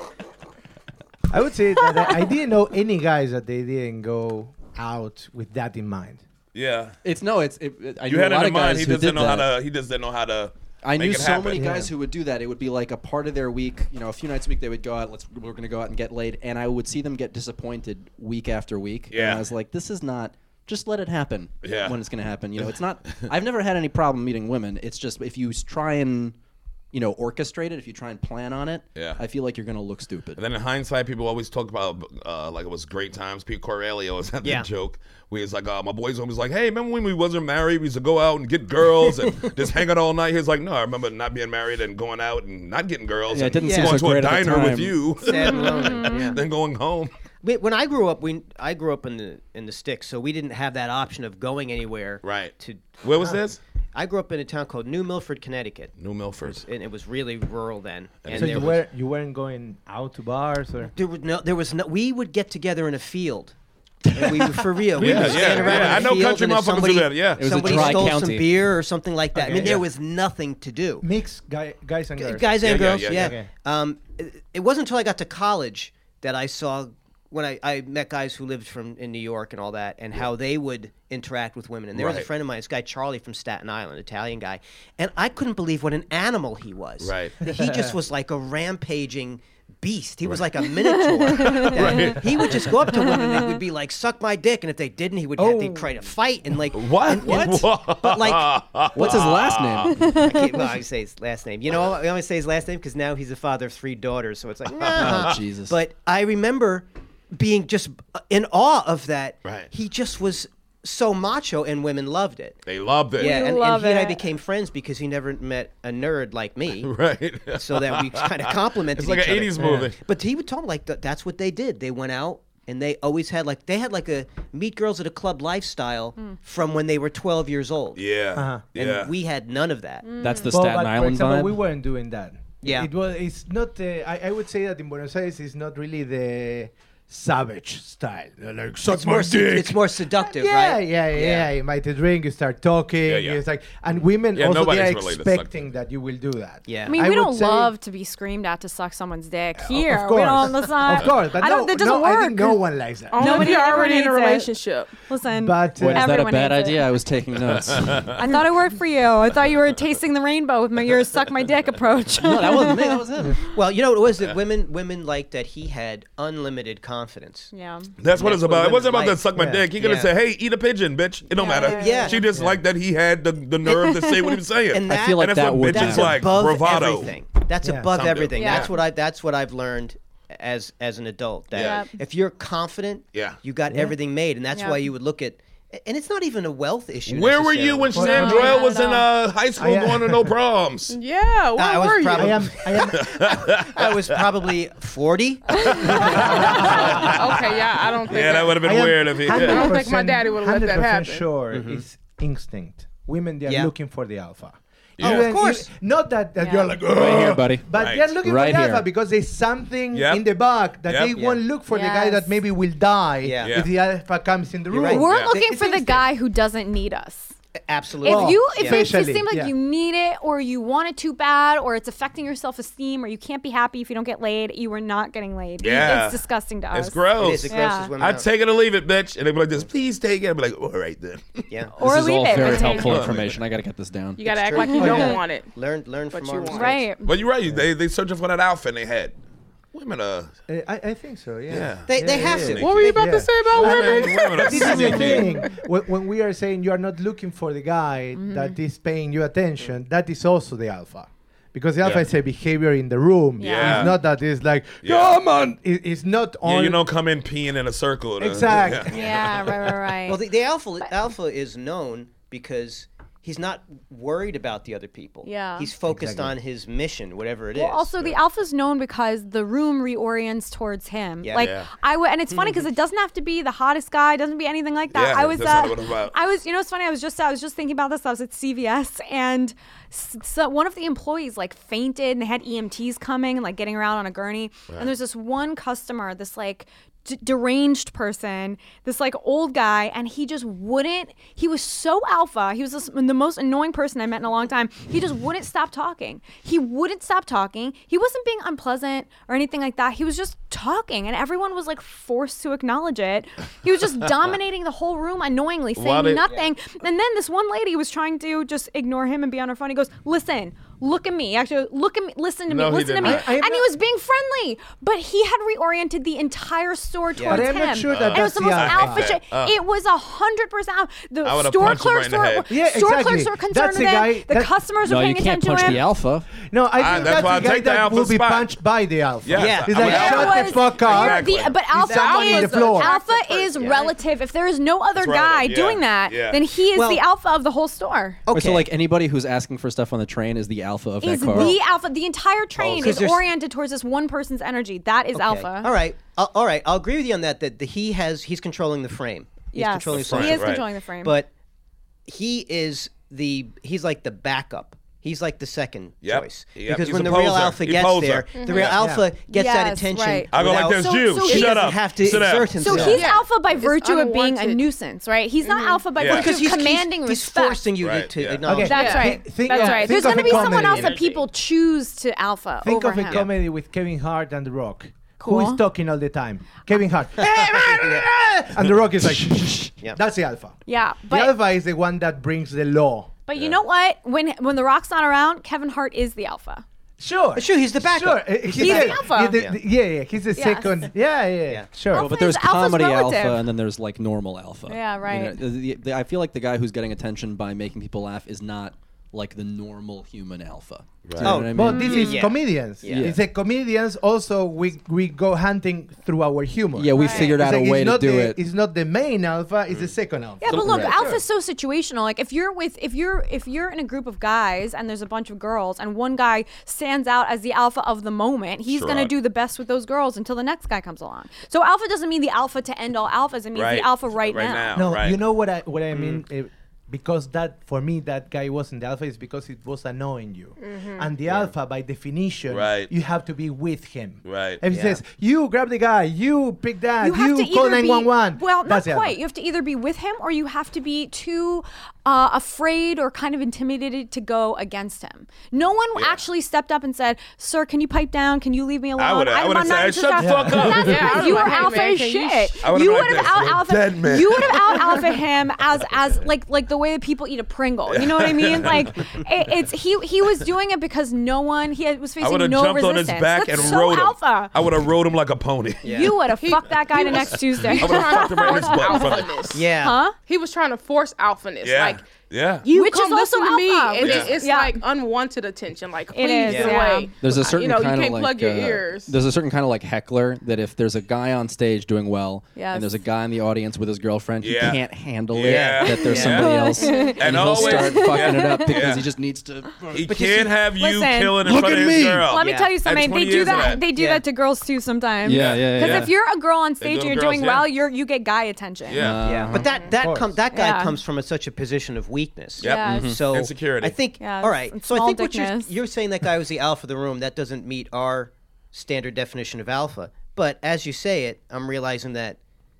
I would say that I I didn't know any guys that they didn't go out with that in mind. Yeah. it's no, it's. It, it, I You knew had a it lot in of mind. guys He who just did didn't know how that. to. He just didn't know how to. I make knew it so happen. many Yeah. guys who would do that. It would be like a part of their week. You know, a few nights a week they would go out. Let's we're going to go out and get laid, and I would see them get disappointed week after week. And Yeah. I was like, this is not. Just let it happen. Yeah. When it's going to happen. You know, it's not. I've never had any problem meeting women. It's just if you s- try and, you know, orchestrate it. If you try and plan on it. Yeah. I feel like you're going to look stupid. And then in hindsight, people always talk about uh, like it was great times. Pete Corelli always had that Yeah. joke where he's like, uh, my boys always like, hey, remember when we wasn't married? We used to go out and get girls and just hang out all night. He's like, no, I remember not being married and going out and not getting girls. Yeah, it and didn't seem going so to a great at the diner with time. you, Sad and lonely. Yeah. then going home. We, when I grew up, we I grew up in the in the sticks, so we didn't have that option of going anywhere. Right. To Where was this? I grew up in a town called New Milford, Connecticut, New Milford. and it was really rural then. And So there you was, were you weren't going out to bars or there was no there was no. We would get together in a field. And we for real. We Yeah, would stand yeah, around yeah. in I a know field, country and if motherfuckers do somebody, that, yeah. It was a somebody dry stole county. some beer or something like that. I Okay. mean, there Yeah. was nothing to do. mix guy, guys and girls? Guys and Yeah, yeah, girls, yeah, yeah. yeah. Okay. Um, it, it wasn't until I got to college that I saw when I, I met guys who lived from in New York and all that, and how they would interact with women. And there was a Right. friend of mine, this guy Charlie from Staten Island, Italian guy, and I couldn't believe what an animal he was. Right. He just was like a rampaging beast. He was like a minotaur. That He would just go up to women and they would be like, "Suck my dick," and if they didn't, he would have to Oh. try to fight and like What? and- and- But like. What's his last name? I can't, well, I say his last name. You know, I always say his last name because now he's a father of three daughters. So it's like, nah. Oh, Jesus. But I remember being just in awe of that. Right. He just was so macho, and women loved it. They loved it. Yeah, and, and love he and I it. became friends because he never met a nerd like me. Right. So that we kind of complimented It's like each an other. eighties movie. But he would tell me like th- that's what they did. They went out and they always had like they had like a meet girls at a club lifestyle from when they were twelve years old. Yeah. Uh-huh. And Yeah. we had none of that. That's the Well, Staten but for Island example, vibe. we weren't doing that. Yeah. It was. It's not. Uh, I, I would say that in Buenos Aires, it's not really the savage style. They're like, suck It's my more, sed- dick. it's more seductive, yeah, right? yeah, yeah, yeah. You invite a drink, you start talking. Yeah, yeah. It's like, and women Yeah, also nobody's they're related to suck expecting that you will do that. Yeah. I mean, I we would don't say- love to be screamed at to suck someone's dick. Here, of we course, don't. Let's not. of course, but I don't. no, that doesn't no, work. I think no one likes that. Only Nobody if you're ever already in a needs it. relationship. Listen, But uh, Wait, is that a Everyone bad hates it. idea? I was taking notes. no, I thought it worked for you. I thought you were tasting the rainbow with my your suck my dick approach. that wasn't me. That was him. Well, you know what it was that women women liked that he had unlimited confidence. yeah. That's what That's it's what about. It wasn't women about like. to suck my Yeah. dick. He could have Yeah. said, "Hey, eat a pigeon, bitch." It don't Yeah, matter. yeah, yeah. She just liked that he had the, the nerve to say what he was saying. And that, I feel like And that's that what would. bitches that's be- like. above bravado. everything. That's Yeah. above Some do. everything. Yeah. That's what I. That's what I've learned as as an adult. That Yeah. if you're confident, Yeah. you got everything made, and that's Yeah. why you would look at. And it's not even a wealth issue. Where were you when necessarily. Sandrell not was at in all. uh, high school I, uh, going to no proms? Yeah, where I was were you? probably- I am, I am, I was probably forty. Okay, yeah, I don't think Yeah, that would have been I am weird if he. I don't think my daddy would've let that one hundred happen. percent sure it's instinct. Women, they are Yeah. looking for the alpha. Yeah. Oh, of course. Not that, that Yeah. you're like, Right here, "Ugh," buddy. But Right. they're looking Right for the here. alpha because there's something Yep. in the back that Yep. they Yeah. won't look for the guy that Yes. maybe will die Yeah. Yeah. if the alpha comes in the You're room. right. We're Yeah. looking It's for the instinct. guy who doesn't need us. Absolutely. If you, if Yeah. it, if it Especially, seems like yeah. you need it, or you want it too bad, or it's affecting your self-esteem, or you can't be happy if you don't get laid, you are not getting laid. Yeah. It's disgusting to us. It's gross. It is. It Yeah. grosses women I'd out. take it or leave it, bitch. And they'd be like this, please take it. I'd be like, all right then. Yeah. Or This is leave all it. very but- helpful information. I got to get this down. You gotta It's act true. like you Oh, don't yeah. want it. Learn learn But from you our won't. mistakes. Right. But you're right. They they searching for that alpha in their head. Women are. Uh, I, I think so, yeah. Yeah. They they Yeah, have yeah, to. yeah. What were you about Yeah. to say about women? Women are This is the sneaky. thing. When, when we are saying you are not looking for the guy that is paying you attention, that is also the alpha. Because the alpha Yeah. is a behavior in the room. Yeah. It's not that it's like, Yeah. come on. It, it's not Yeah, on. you don't come in peeing in a circle. to- Exactly. Yeah, right, right, right. Well, the, the alpha alpha is known because he's not worried about the other people. Yeah. He's focused Exactly. on his mission, whatever it is. Well, also the alpha's known because the room reorients towards him. Yeah. Like Yeah. I would, and it's funny because it doesn't have to be the hottest guy. It doesn't be anything like that. Yeah, I was, that's not uh, what it's about. I was, you know, it's funny. I was just, I was just thinking about this. I was at C V S and s- so one of the employees like fainted, and they had E M Ts coming and like getting around on a gurney. And there's this one customer, this like d- deranged person, this like old guy, and he just wouldn't. He was so alpha. He was this, the most annoying person I met in a long time. He just wouldn't stop talking. He wouldn't stop talking. He wasn't being unpleasant or anything like that. He was just talking, and everyone was like forced to acknowledge it. He was just dominating the whole room annoyingly, saying While they- nothing. And then this one lady was trying to just ignore him and be on her phone. He goes, "Listen, look at me. Actually, look at me. Listen to me. No, he listen to didn't. me." I- I am and he not- was being friendly, but he had reoriented the entire store towards But I'm him. not sure that and it was that's the the most alpha. alpha shit. Uh. It was a hundred percent. alpha. I The would've store punched him right clerks in the were head. Yeah, store exactly. clerks were concerned That's with the him. guy- The that- customers No, were you paying can't attention punch to him. the alpha. No, I Ah, think that's that's, why I the guy take the that alpha will be spot. punched by the alpha. Yeah. Yeah. He's I'm like, an shut alpha. the fuck up. Exactly. The, but alpha someone on is the floor. alpha Active is person. relative. If there is no other It's guy relative, yeah. doing that, Yeah. then he is Well- the alpha of the whole store. Wait, Okay. So like anybody who's asking for stuff on the train is the alpha of Is that car. the alpha. The entire train Oh, is 'cause there's- oriented towards this one person's energy. That is Okay. alpha. All right. I'll, all right. I'll agree with you on that. That the, he has he's controlling the frame. He's Yes, controlling he the frame, is right. controlling the frame. But he is the he's like the backup. He's like the second Yep. choice. Yep. Because He's when a the real poser. alpha He gets poser. there, the real alpha gets that Yes, attention. right. I go like without- this, So- you. so He Shut doesn't up. have to Sit down. exert So himself. he's Yeah. alpha by It's virtue of being a unwanted. nuisance, right? He's not alpha by Yeah. virtue because of he's, commanding he's, he's respect. forcing you Right, to yeah. acknowledge. Okay. that. Yeah. Think- think- That's yeah, right. think There's of going to a be someone comedy. else that Energy. people choose to alpha Think over of a him. comedy with Kevin Hart and The Rock. Cool. Who is talking all the time? Kevin Hart. And The Rock is like, shh, shh, shh. Yeah. That's the alpha. Yeah, The but alpha is the one that brings the law. but you know what? When when the Rock's not around, Kevin Hart is the alpha. Sure. Sure, he's the backup. Sure. uh, He's, He's the alpha. he's the- Yeah. the- yeah, yeah. He's the Yes. second. Yeah, yeah, Yeah. Sure. Well, but there's Alpha's- alpha's comedy relative. alpha, and then there's like normal alpha. Yeah, You right. know, the- the- the- I feel like the guy who's getting attention by making people laugh is not like the normal human alpha. Do you know Oh, what I mean? But this is Yeah. comedians. Yeah. It's a comedians. Also, we we go hunting through our humor. yeah, we figured It's out a like way it's to not do the, it. It's not the main alpha. It's the second alpha. Yeah, but look, Right. alpha's so situational. Like if you're with if you're if you're in a group of guys and there's a bunch of girls and one guy stands out as the alpha of the moment, he's Sure. gonna do the best with those girls until the next guy comes along. So alpha doesn't mean the alpha to end all alphas. It means Right. the alpha right, Right now. now. No, right. you know what I what I mean. Uh, because that for me that guy wasn't the alpha is because it was annoying you. Mm-hmm. And the alpha by definition, Right. you have to be with him. Right. If he Yeah. says you grab the guy, you pick that, You you, have to call either nine one one. be well, not That's the quite. alpha. You have to either be with him or you have to be too uh, afraid or kind of intimidated to go against him. No one Yeah. actually stepped up and said, "Sir, can you pipe down? Can you leave me alone?" I would've- I I'm would've not said, interested." "Shut the fuck up." That's Yeah, I because would've you were been like, "Hey, alpha man, as can you shit. sh-" I would've You been would like have this, out "You're a alpha. dead man." You would have out alpha him as as like like the way that people eat a Pringle. You know what I mean? Like it, it's he he was doing it because no one he had, was I facing would have no jumped resistance. on his back That's and so rode him. alpha. I would have rode him like a pony. Yeah. You would have fucked that guy the next Tuesday. I would have fucked him right in his butt in front of him. Alphaness. Yeah. Huh? He was trying to force alphaness. Yeah. Like Yeah. you Which come is also listen to me, alpha, and which it- is- it's yeah. like unwanted attention. Like It please is, get yeah. away. There's a Uh, certain you know, kind you of can't like plug your uh, ears. there's a certain kind of like heckler that if there's a guy on stage doing well Yes. and there's a guy in the audience with his girlfriend, Yeah. he can't handle Yeah. it that there's Yeah. somebody else, and, And he'll always- start fucking Yeah. it up because Yeah. he just needs to. He But you can't see- have you Listen, killing in look front at of his me. girl. Let me Yeah. tell you something. twenty They do years of that. that. They do Yeah. that to girls too sometimes. Yeah, yeah, Because yeah. if you're a girl on They stage do and you're girls, doing yeah. well, you're you get guy attention. Yeah. Yeah, but that that course. comes that guy Yeah. comes from a, such a position of weakness. Yep. Yeah, Mhm. So Insecurity. I think. Yes, all right. and So I small think what you're, dickness. you're saying that guy was the alpha of the room. That doesn't meet our standard definition of alpha. But as you say it, I'm realizing that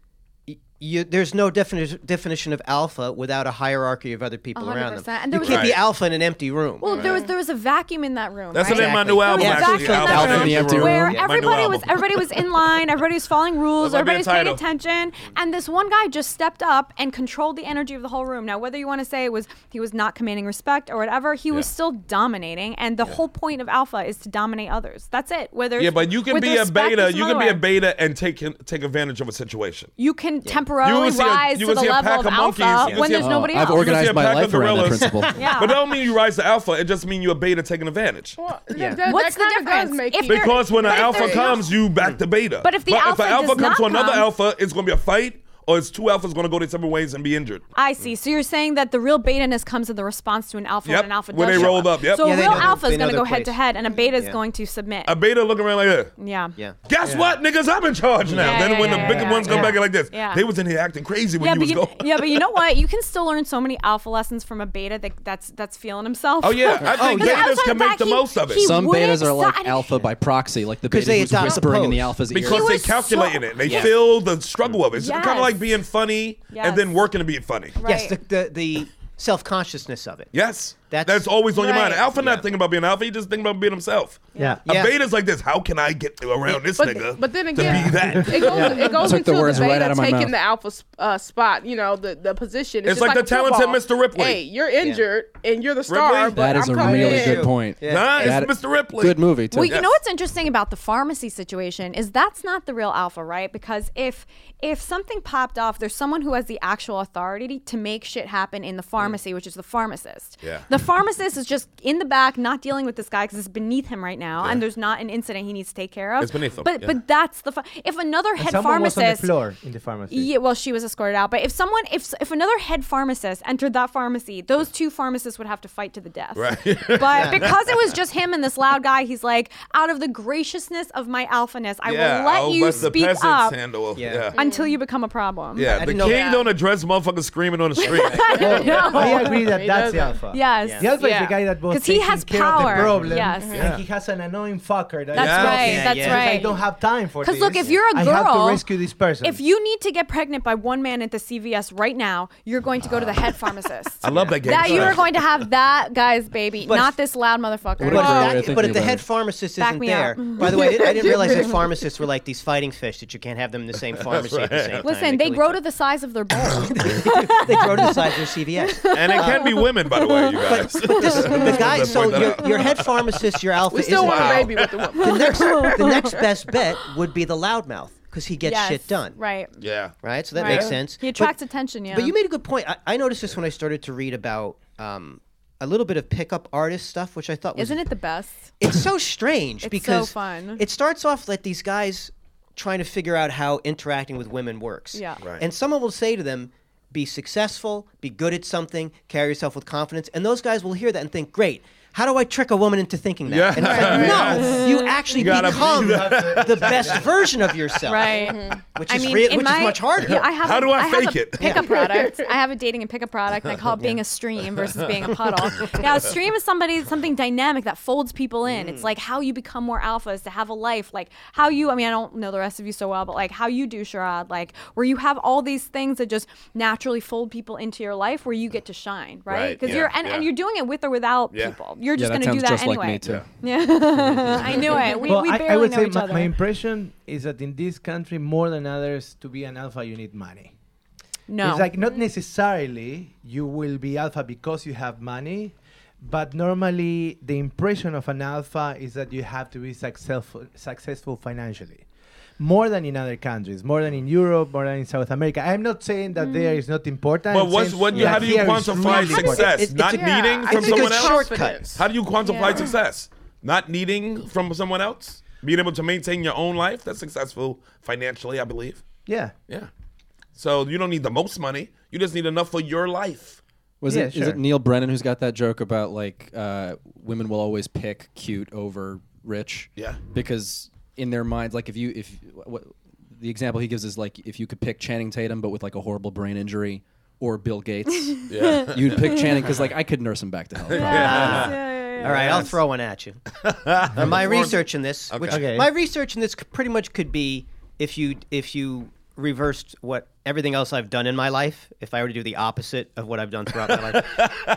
y- you, there's no defini- definition of alpha without a hierarchy of other people one hundred around them. percent. And there you was- can't be Right. alpha in an empty room. Well, there was there was a vacuum in that room. That's right? the name of my Exactly. new album, There was actually. vacuum in that Alpha in room the Empty where Room. Yeah, my new everybody was album. everybody was in line, everybody was following rules, That might be a everybody was paying title. attention, and this one guy just stepped up and controlled the energy of the whole room. Now, whether you want to say it was he was not commanding respect or whatever, he was Yeah. still dominating, and the whole point of alpha is to dominate others. That's it. Whether Yeah, but you can with be a respect beta. or some You can other be a way. beta and take take advantage of a situation. You can You temporarily will see a- rise you to will the see a level pack of of monkeys. alpha You will when see a- there's nobody Oh, I've else. organized You see a my pack life of around that gorillas. principle. Yeah. But that don't mean you rise to alpha. It just means you're a beta taking advantage. Well, Yeah. that, that, What's that the kinda does difference? make If you- there- Because when an but if alpha there's- comes, you back the beta. But if the if alpha an alpha does comes not to another come- alpha, it's going to be a fight, or it's two alphas going to go their separate ways and be injured. I see. So you're saying that the real beta-ness comes in the response to an alpha Yep, when an alpha when does they show rolled up, yep. So Yeah, a they real know their- alpha is they know going to go their head to place. head, and a beta is Yeah. going to submit. A beta looking around like that. yeah. Yeah. Guess what, niggas? I'm in charge now. Yeah, then yeah, when yeah, the bigger yeah, ones come yeah. back and like this, Yeah. they was in here acting crazy when Yeah, you but was you, going. yeah, but you know what? You can still learn so many alpha lessons from a beta that that's that's feeling himself. Oh yeah, I think Because betas outside can of make that, the he- most of it. he Some wouldn't betas are like sign- alpha by proxy, like the 'Cause beta they who's adopt whispering in the pose. alpha's ear. Because He they was calculating so- it. They Yeah. feel the struggle of it. It's Yes. kind of like being funny Yes. and then working to be funny. Yes, Right. the the, the self consciousness of it. Yes. That's- That's, always on your mind. Right. Alpha Yeah. not thinking about being alpha. He just thinking about being himself. Yeah. A Yeah. beta's like this. How can I get around this but, nigga but then to again, be that? it goes, it goes Took into the the, words beta right out of my taking mouth. the alpha uh, spot. You know, the, the position. It's just like the a talented football. Mister Ripley. Hey, you're injured and you're the star. Ripley? But That is I'm a coming really in. good point. Yeah. Nah, it's That- Mister Ripley. Good movie too. Well, you Yes. know what's interesting about the pharmacy situation is that's not the real alpha, right? Because if if something popped off, there's someone who has the actual authority to make shit happen in the pharmacy, which is the pharmacist. Yeah. The pharmacist is just in the back, not dealing with this guy because it's beneath him right now, and there's not an incident he needs to take care of. It's beneath him, But yeah. but that's the ph- if another And head someone was pharmacist. on the floor in the pharmacy. Yeah, well, she was escorted out. But if someone, if if another head pharmacist entered that pharmacy, those two pharmacists would have to fight to the death. Right. But because it was just him and this loud guy, he's like, out of the graciousness of my alphaness, I yeah, will let I'll you let the speak peasants up handle. Yeah. Yeah. until you become a problem. Yeah, I the didn't know king that. don't address motherfuckers screaming on the street. I agree that He that's the doesn't. alpha. Yes. The alpha is Yeah. the guy that was 'Cause he taking has care power. of the problem, Yes. and Yeah. he has an annoying fucker. That That's Yeah. right. Yeah, That's yeah. says, I right. don't have time for this. Because look, if you're a I have girl- to rescue this person. If you need to get pregnant by one man at the C V S right now, you're going to go to the head pharmacist. I love that game. That you are going to have that guy's baby, But- not this loud motherfucker. What But, a great way if, of that, but if thinking the about head it. pharmacist Back isn't me there, up. by the way, I didn't, I didn't realize that pharmacists were like these fighting fish that you can't have them in the same pharmacy at the same time. Listen, they kill grow each to the size of their bowl. other. They grow to the size of their C V S. And it can be women, by the way, you guys. The guy, Let's so point that your, out. your head pharmacist, your alpha We still isn't want Wow. a baby with the woman. the next, the next best bet would be the loudmouth because he gets Yes, shit done. Right. Yeah. Right? So that Right. makes sense. He But- attracts attention, yeah. But you made a good point. I, I noticed this when I started to read about um, a little bit of pickup artist stuff, which I thought was Isn't it the best? it's so strange It's because so fun. it starts off like these guys trying to figure out how interacting with women works. Yeah. Right. And someone will say to them, be successful, be good at something, carry yourself with confidence. And those guys will hear that and think, great, how do I trick a woman into thinking that? Yeah. And it's like, no, you actually You gotta become be that. the best version of yourself. Right. Which I is, mean, rea- in which my, is much harder. Yeah, I have How a, do I have fake a it? Pickup product. I have a dating and pickup product. And I call it being a stream versus being a puddle. Yeah, a stream is somebody something dynamic that folds people in. Mm. It's like how you become more alpha is to have a life. Like how you. I mean, I don't know the rest of you so well, but like how you do, Sharad. Like where you have all these things that just naturally fold people into your life, where you get to shine, right? Right, Because yeah, you're and, yeah. and you're doing it with or without Yeah. people. You're Yeah, just that going to do sounds that just anyway. like me too. Yeah, I knew it. We, well, we I, barely I would know say each my, other. my impression is that in this country, more than others, to be an alpha, you need money. no. It's like not necessarily you will be alpha because you have money, but normally the impression of an alpha is that you have to be successful, successful financially. More than in other countries, more than in Europe, more than in South America. I'm not saying that there is not important. But I'm what's saying what? that How do you here is quantify really important. success? It- it- Not it's a- needing I from think someone it's else. confidence. How do you quantify Yeah. success? Not needing from someone else, being able to maintain your own life. That's successful financially, I believe. Yeah. Yeah. So you don't need the most money. You just need enough for your life. Was Yeah, it is sure. it Neil Brennan who's got that joke about like uh, women will always pick cute over rich? Yeah. Because in their minds, like if you if what, the example he gives is like if you could pick Channing Tatum but with like a horrible brain injury or Bill Gates, Yeah. you'd pick Channing because like I could nurse him back to health. probably. All right, I'll throw one at you. Uh, my research in this, which Okay. my research in this c- pretty much could be if you if you reversed what everything else I've done in my life, if I were to do the opposite of what I've done throughout my life,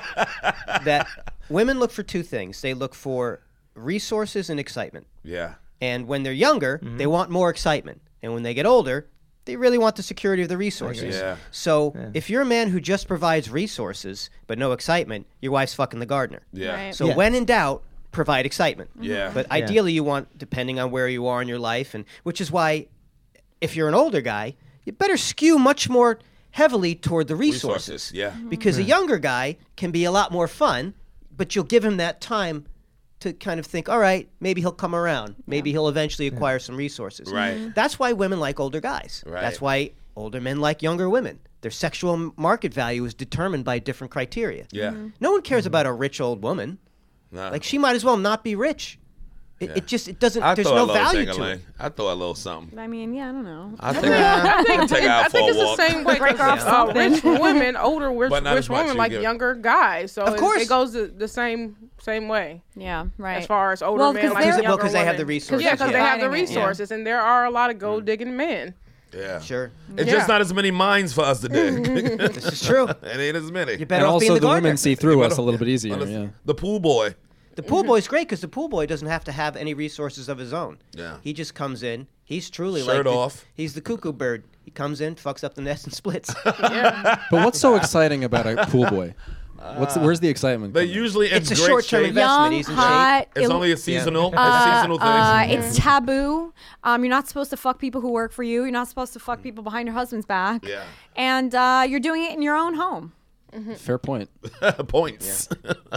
that women look for two things. They look for resources and excitement. Yeah. And when they're younger, they want more excitement. And when they get older, they really want the security of the resources. Yeah. So if you're a man who just provides resources but no excitement, your wife's fucking the gardener. Yeah. Right. So Yeah. when in doubt, provide excitement. Yeah. But ideally, you want, depending on where you are in your life, and which is why, if you're an older guy, you better skew much more heavily toward the resources. Resources, yeah. Because a younger guy can be a lot more fun, but you'll give him that time to kind of think, all right, maybe he'll come around. Maybe he'll eventually acquire some resources. Right. Mhm. That's why women like older guys. Right. That's why older men like younger women. Their sexual m- market value is determined by different criteria. Yeah. No one cares about a rich old woman. Nah. Like she might as well not be rich. It, Yeah. it just it doesn't. I There's throw no a little value to ding-a-ling. it. I throw a little something. I mean, yeah, I don't know. I think I, I take her I out for think a it's walk. the same way. Break her off Uh, rich something. women, older rich, But not rich as much, women you like get- younger guys. So Of it- course. it goes the, the same same way Yeah, right. as far as older Well, men 'cause like they're- younger Well, 'cause they have the women. resources, Yeah, because yeah. they have the Providing it, yeah. resources, and there are a lot of gold digging men. Yeah. Sure, It's Yeah. just not as many minds for us to dig. this is true. It ain't as many. You're And better off being also the the gardener. women see through You us better- a little bit easier. Well, Yeah. The pool boy. The pool boy's great because the pool boy doesn't have to have any resources of his own. Yeah. He just comes in. He's truly Shirt like the- off. he's the cuckoo bird. He comes in, fucks up the nest, and splits. Yeah. But what's so exciting about a pool boy? What's the, where's the excitement? They coming? usually in It's a great short-term shape. investment. Young, He's in hot. It's ill- only a seasonal. Uh, a seasonal thing. uh, it's taboo. Um, you're not supposed to fuck people who work for you. You're not supposed to fuck people behind your husband's back. Yeah. And uh, you're doing it in your own home. Fair point. Points.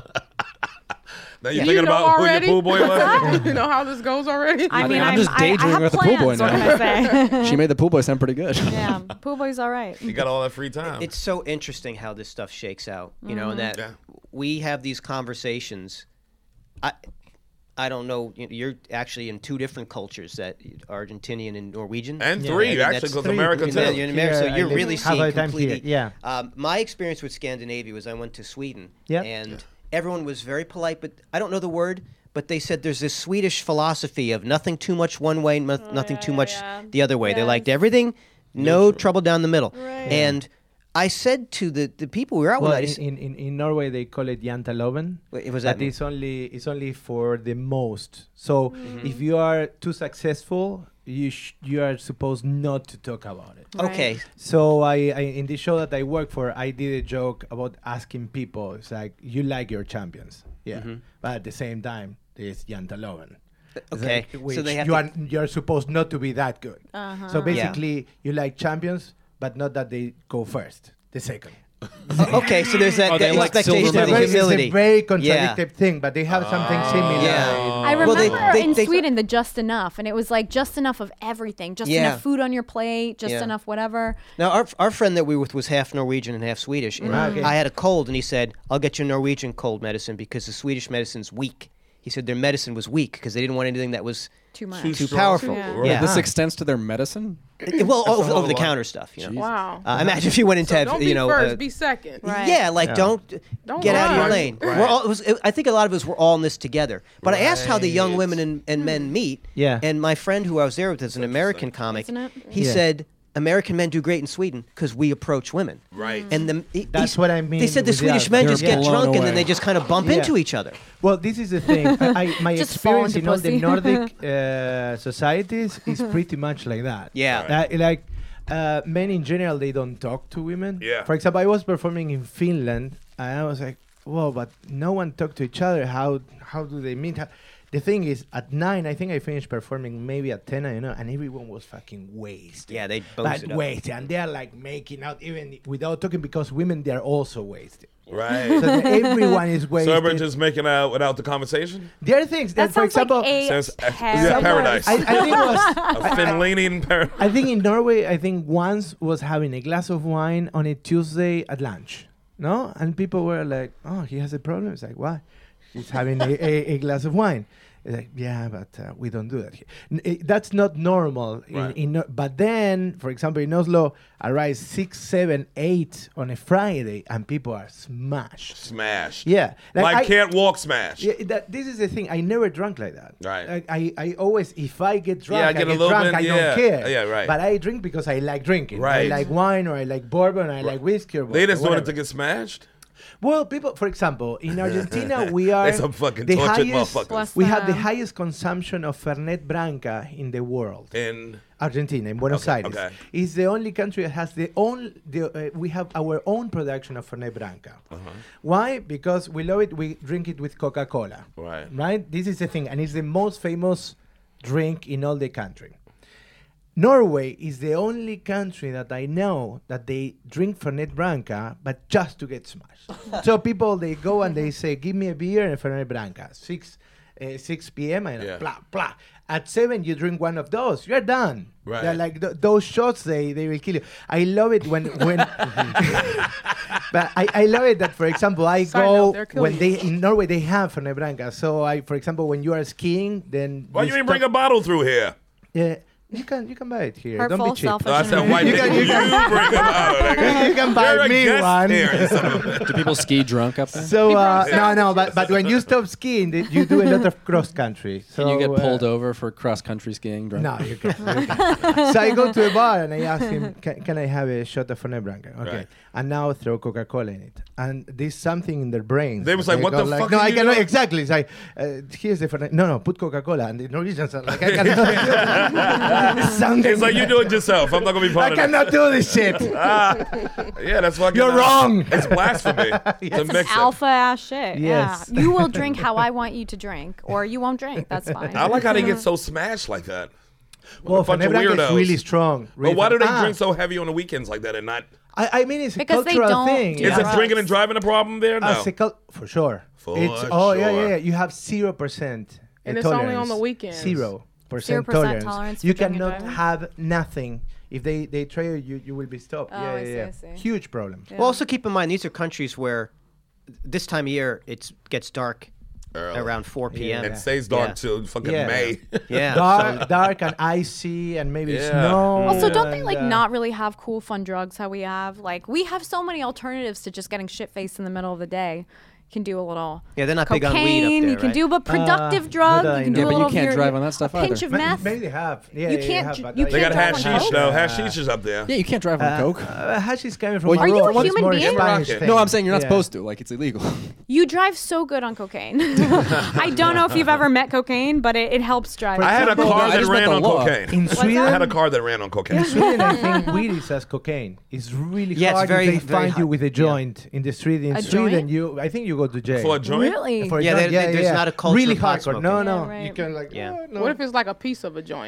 Now you're You thinking know about already? who your pool boy was? You know how this goes already. I mean, I'm I'm, just I- I daydreaming have with the pool boy plans, what now. can I say? She made the pool boy sound pretty good. Yeah, pool boy's all right. You got all that free time. It's so interesting how this stuff shakes out, you know, and that Yeah. we have these conversations. I, I don't know. you- You're actually in two different cultures, that Argentinian and Norwegian. and Yeah, three, I mean, actually, that's because three. America Yeah, too. you're in America, so Here, I you're live really half seeing of the time here, completely. yeah. Um, my experience with Scandinavia was I went to Sweden, Yeah. and everyone was very polite, but I don't know the word. But they said there's this Swedish philosophy of nothing too much one way, no- nothing too much yeah. the other way. They Yes. liked everything, no trouble down the middle. And I said to the, the people we were out Well, with, I in, just, in, in, in Norway they call it janteloven. Wait, what does that But mean? it's only it's only for the most. So Mm-hmm. if you are too successful, you sh- you are supposed not to talk about it. okay, So I, I in the show that I work for, I did a joke about asking people. It's like you like your champions, yeah, Mm-hmm. but at the same time, it's janteloven. It's okay. like, So which they have you to- are you're supposed not to be that good. Uh-huh. So basically, you like champions, but not that they go first, the second. Okay, so there's that, Oh, they that like expectation silver of the medals. It's humility. a very Yeah. contradictory thing, but they have something similar. Yeah. I Well, remember they- they- in they- Sweden the just enough, and it was like just enough of everything, just Yeah. enough food on your plate, just Yeah. enough whatever. Now, our our friend that we were with was half Norwegian and half Swedish. And Right. Okay. I had a cold, and he said, "I'll get you Norwegian cold medicine because the Swedish medicine's weak." He said their medicine was weak because they didn't want anything that was Too much. too strong. powerful. Yeah. Yeah. This extends to their medicine. Uh, well, over, over the counter stuff. You know. Wow. Uh, imagine if you went into So have, don't you be know. first, uh, be second. Right. Yeah, like don't, Don't get out of your rush. lane. Right. We're all, it was, it, I think a lot of us were all in this together. But I asked how the young Right. women and, and men meet. Yeah. And my friend who I was there with is an American comic. Isn't it? He Yeah. said American men do great in Sweden because we approach women. Right. And the, he- That's he- what I mean They said the with the Swedish other. men They're just get blown drunk and then away. they just kind of bump Yeah. into each other. Well, this is the thing. I, I, my Just fall experience into in all the pussy. Nordic uh, societies is pretty much like that. Yeah. Uh, like uh, men in general, they don't talk to women. Yeah. For example, I was performing in Finland, and I was like, "Whoa!" But no one talked to each other. How how do they meet? How, the thing is, at nine, I think I finished performing maybe at ten, I don't know, and everyone was fucking wasted. Yeah, they booze But it up. wasted, and they're like making out even without talking because women they are also wasted. Right. So that everyone is So wasted. everyone just making out without the conversation? The other things That that, for sounds example, like a Sounds- uh, paradise. yeah, paradise. I, I think was A Finlandian paradise. I think in Norway, I think once was having a glass of wine on a Tuesday at lunch, no, and people were like, "Oh, he has a problem." It's like, why? He's having a, a, a glass of wine. It's like, yeah, but uh, we don't do that here. N- eh, that's not normal. In, Right. in, no- but then, for example, in Oslo, arrives six, seven, eight on a Friday, and people are smashed. Smash. Yeah, Like, I- can't walk smash. Yeah, that, this is the thing. I never drunk like that. Right. Like, I, I always, if I get drunk, Yeah, I I get get, a little drunk. bit- I yeah. don't care. Yeah, right. But I drink because I like drinking. Right. I like wine, or I like bourbon, or I like whiskey, or They just whatever. wanted to get smashed? Well, people, for example, in Argentina, we are They some fucking the tortured highest. motherfuckers. Bless We have the them. highest consumption of Fernet Branca in the world. In Argentina, in Buenos Okay, Aires, okay. is the only country that has the own. The, uh, we have our own production of Fernet Branca. Uh-huh. Why? Because we love it. We drink it with Coca-Cola. Right. Right. This is the thing, and it's the most famous drink in all the country. Norway is the only country that I know that they drink Fernet Branca, but just to get smashed. So people, they go and they say, "Give me a beer and a Fernet Branca." Six, uh, six p.m. and Yeah. blah blah. At seven, you drink one of those. You're done. Right. They're like th- those shots. They they will kill you. I love it when when. But I, I love it that, for example, I Side go note, they're killing when they in Norway they have Fernet Branca. So I, for example, when you are skiing, then Why we you ain't stop- bring a bottle through here? Yeah, you can you can buy it here. Hurtful, Don't be cheap. selfish, No, I said, and why You did can- you, you can- bring a bottle? nigga? You can buy You're a me guest one. here, you son of a- Do people ski drunk up there? So uh, People no, no, sandwiches. but but when you stop skiing, th- you do a lot of cross country. So Can you get pulled uh, over for cross country skiing drunk? No, you can't. you can't. So I go to a bar and I ask him, can, can I have a shot of Fernet Branca? Okay. Right. And now throw Coca-Cola in it. And there's something in their brains. They was that like, what go the fuck No, are I you cannot. doing? Exactly. It's like, uh, here's the Fernet. No, no, put Coca-Cola. And the Norwegians are like, I cannot. Something- It's like you do it yourself. I'm not gonna be I part of that. cannot do this shit. Ah, yeah, that's fucking. You're uh, wrong. It's blasphemy to That's mix it. alpha ass shit. Yes. Yeah. You will drink how I want you to drink, or you won't drink. That's fine. I like how they get so smashed like that. Well, a bunch Fernet of Branca is weirdos. really strong. But why do they Ah, drink so heavy on the weekends like that and not? I, I mean, it's a Because they cultural don't thing. do Is it drugs. drinking and driving a problem there? No. As a cul- for sure. For it's, oh yeah, yeah, sure. yeah. You have zero percent. And it's only on the weekends. Zero percent Zero percent tolerance. tolerance You for drinking and cannot driving? have nothing. If they they try you, you, you will be stopped. Oh, yeah, I yeah, see, yeah. I see. Huge problem. Yeah. Well, also keep in mind these are countries where this time of year it gets dark Early. around four p.m. And it stays dark Yeah. till fucking Yeah. May. Yeah. Dark, dark and icy, and maybe Yeah. snow. Also, don't they and, like uh, not really have cool, fun drugs? How we have like we have so many alternatives to just getting shit faced in the middle of the day. You can do a little Yeah, they're not cocaine. big on weed up there, you can right? do a productive Uh, drug. not that You I can know. do Yeah, a but you little can't of your, drive on that stuff a pinch either. of ma- meth. Maybe they have. Yeah, You yeah, can't have, ju- but you I- They got Can't drive on hashish coke? though. Uh, Hashish is up there. Yeah, you can't drive on Uh, coke. uh, hash is coming from Well, Are you a abroad. It's human more being? Spanish Rockin'. thing. No, I'm saying you're not Yeah. supposed to. Like, it's illegal. You drive so good on cocaine. I don't know if you've ever met cocaine, but it, it helps drive. I had a example, car I that just met ran the on law. cocaine. In Sweden, I had a car that ran on in cocaine. Sweden, I think weed is as cocaine. It's really Yeah, it's hard very- if they very find you hard. with a joint in the street. In A Sweden, joint? you, I think you go to jail. For a joint? Really? For a Yeah, joint, there- there's not a culture really of pot hardcore. smoking. No, Yeah, no, right. you can like. Yeah. oh, no. What if it's like a piece of a joint?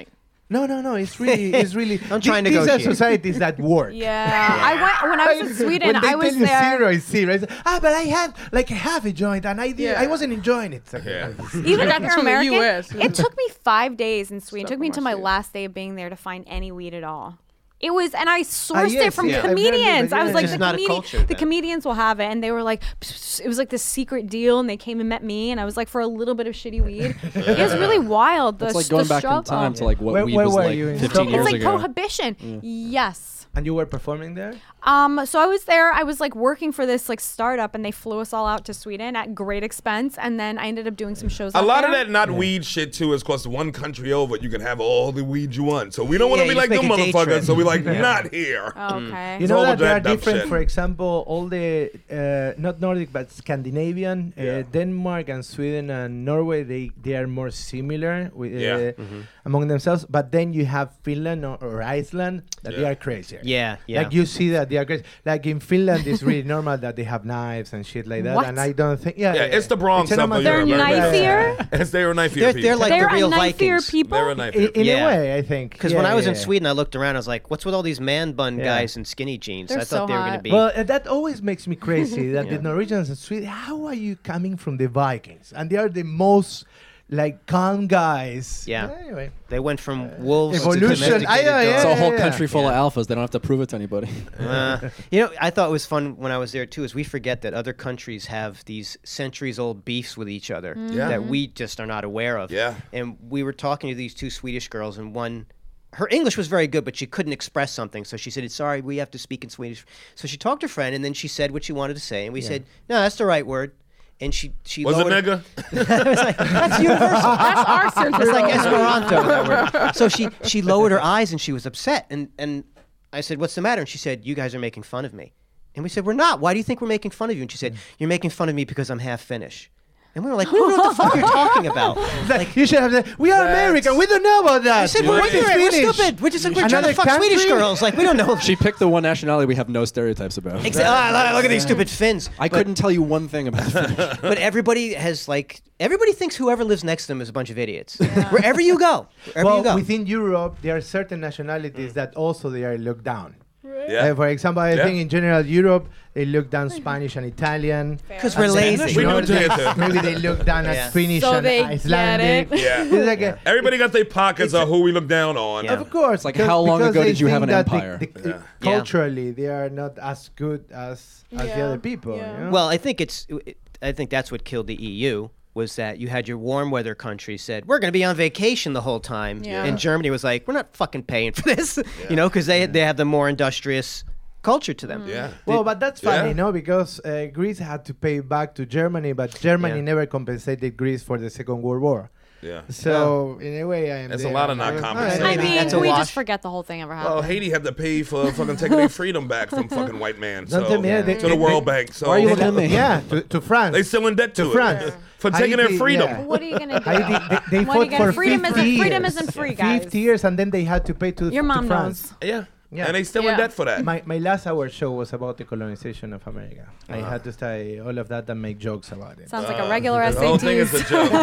No, no, no. It's really, it's really. I'm trying to These are negotiate. societies that work. Yeah, I went when I was in Sweden. When they I was tell you there. zero is zero. It's, ah, but I had like half a joint, and I did. Yeah. I wasn't enjoying it. It's like, Yeah. Even got if this you're from the American, U S it took me five days in Sweden. It Stuck took me on until my my shit. last day of being there to find any weed at all. It was, and I sourced yes, it from yeah. I've heard of it, comedians. I was yeah. like, It's the, not a comedi- culture the then. comedians will have it, and they were like, it was like this secret deal, and they came and met me, and I was like, for a little bit of shitty weed. It was really wild. The, It's like the going back struggle. in time to like what Where- weed where was were like you in fifteen Stockholm? years It's like ago. prohibition. Yes. And you were performing there? Um, so I was there. I was like working for this like startup, and they flew us all out to Sweden at great expense. And then I ended up doing some shows. A out lot there. of that not weed shit too is cause one country over you can have all the weed you want. So we don't want Yeah, to be you like just them make a day motherfuckers. trip. So we like not here. Oh, okay. You It's know all that they that are dumb different. shit. For example, all the uh, not Nordic but Scandinavian, Yeah. uh, Denmark and Sweden and Norway, they they are more similar with, uh, Yeah. among themselves. But then you have Finland or, or Iceland that they Yeah. are crazier. Yeah, yeah. Like you see that they are crazy. Like in Finland, it's really normal that they have knives and shit like that. What? And I don't think. Yeah, Yeah, it's the Bronx It's a up normal- in They're Europe. knifier? It's they're knifier They're, people. they're like They're the real a knifier Vikings. people. They're a knifier In, in Yeah. a way, I think. Because Yeah, when I was yeah, in yeah. Sweden, I looked around. I was like, "What's with all these man bun Yeah. guys in skinny jeans?" They're I thought so they were going hot. to be. Well, uh, that always makes me crazy that Yeah. the Norwegians and Swedes, how are you coming from the Vikings? And they are the most like calm guys. Yeah. Anyway. They went from wolves Evolution. to domesticated Ah, yeah, dogs. It's a yeah, whole yeah. country full of alphas. They don't have to prove it to anybody. Uh, you know, I thought it was fun when I was there too. Is we forget that other countries have these centuries-old beefs with each other Yeah. that we just are not aware of. Yeah. And we were talking to these two Swedish girls, and one, her English was very good, but she couldn't express something, so she said, "Sorry, we have to speak in Swedish." So she talked to her friend, and then she said what she wanted to say, and we said, "No, that's the right word." And she she Was it lowered- nigga? I was like, that's universal. That's our center. It's like Esperanto. That word. So she she lowered her eyes and she was upset. And and I said, "What's the matter?" And she said, "You guys are making fun of me." And we said, "We're not. Why do you think we're making fun of you?" And she said, "You're making fun of me because I'm half Finnish." And we were like, "We don't know what the fuck you're talking about." Like, you should have said, we are That's- American. We don't know about that. I said, Yeah. "We're What is ignorant. We're Finnish? stupid. We're just like we're trying to Another fuck Swedish country? girls. Like we don't know." She picked the one nationality we have no stereotypes about. Exa- ah, look at these stupid Finns. I couldn't tell you one thing about it. But everybody has like everybody thinks whoever lives next to them is a bunch of idiots. Wherever you go, wherever Well, you go. within Europe, there are certain nationalities that also they are looked down. Yeah. Uh, for example, I Yeah. think in general Europe, they look down Spanish and Italian. Because we're And then lazy. We know what Nordics, it is. maybe they look down Yeah. at Finnish So and they get Icelandic. it. Yeah. It's like a- Everybody got their pockets of who we look down on. Yeah. Of course. like, because- how long because ago they did you have think an that the- empire? the- Yeah. Yeah. Culturally, they are not as good as, as the Yeah. other people. Yeah. You know? Well, I think it's. I think that's what killed the E U was that you had your warm weather countries said we're going to be on vacation the whole time, Yeah. and Germany was like we're not fucking paying for this, you know, because they they have the more industrious culture to them. Yeah. Well, but that's funny, Yeah. no? Because uh, Greece had to pay back to Germany, but Germany Yeah. never compensated Greece for the Second World War. Yeah. So in a way, I am. That's a there. lot of not I- compensating. I Maybe mean, that's a we wash. just forget the whole thing ever happened. Well, Haiti had to pay for fucking taking their freedom back from fucking white man. So, Don't tell me that. They- to the they- World they- Bank. So Why are you looking at me? Yeah, to, to France. they still in debt to, To it. France. for taking their Haiti, freedom. yeah. What are you gonna do? Haiti, they, they What are you fought gonna- for freedom fifty isn't- years. freedom isn't free, guys. fifty years, and then they had to pay to, Your to mom France. knows. Yeah. Yeah. And they still in Yeah. debt for that. My, my last hour show was about the colonization of America. I Uh-huh. had to say all of that and make jokes about it. Sounds like a regular the whole thing is S A a Ts. joke.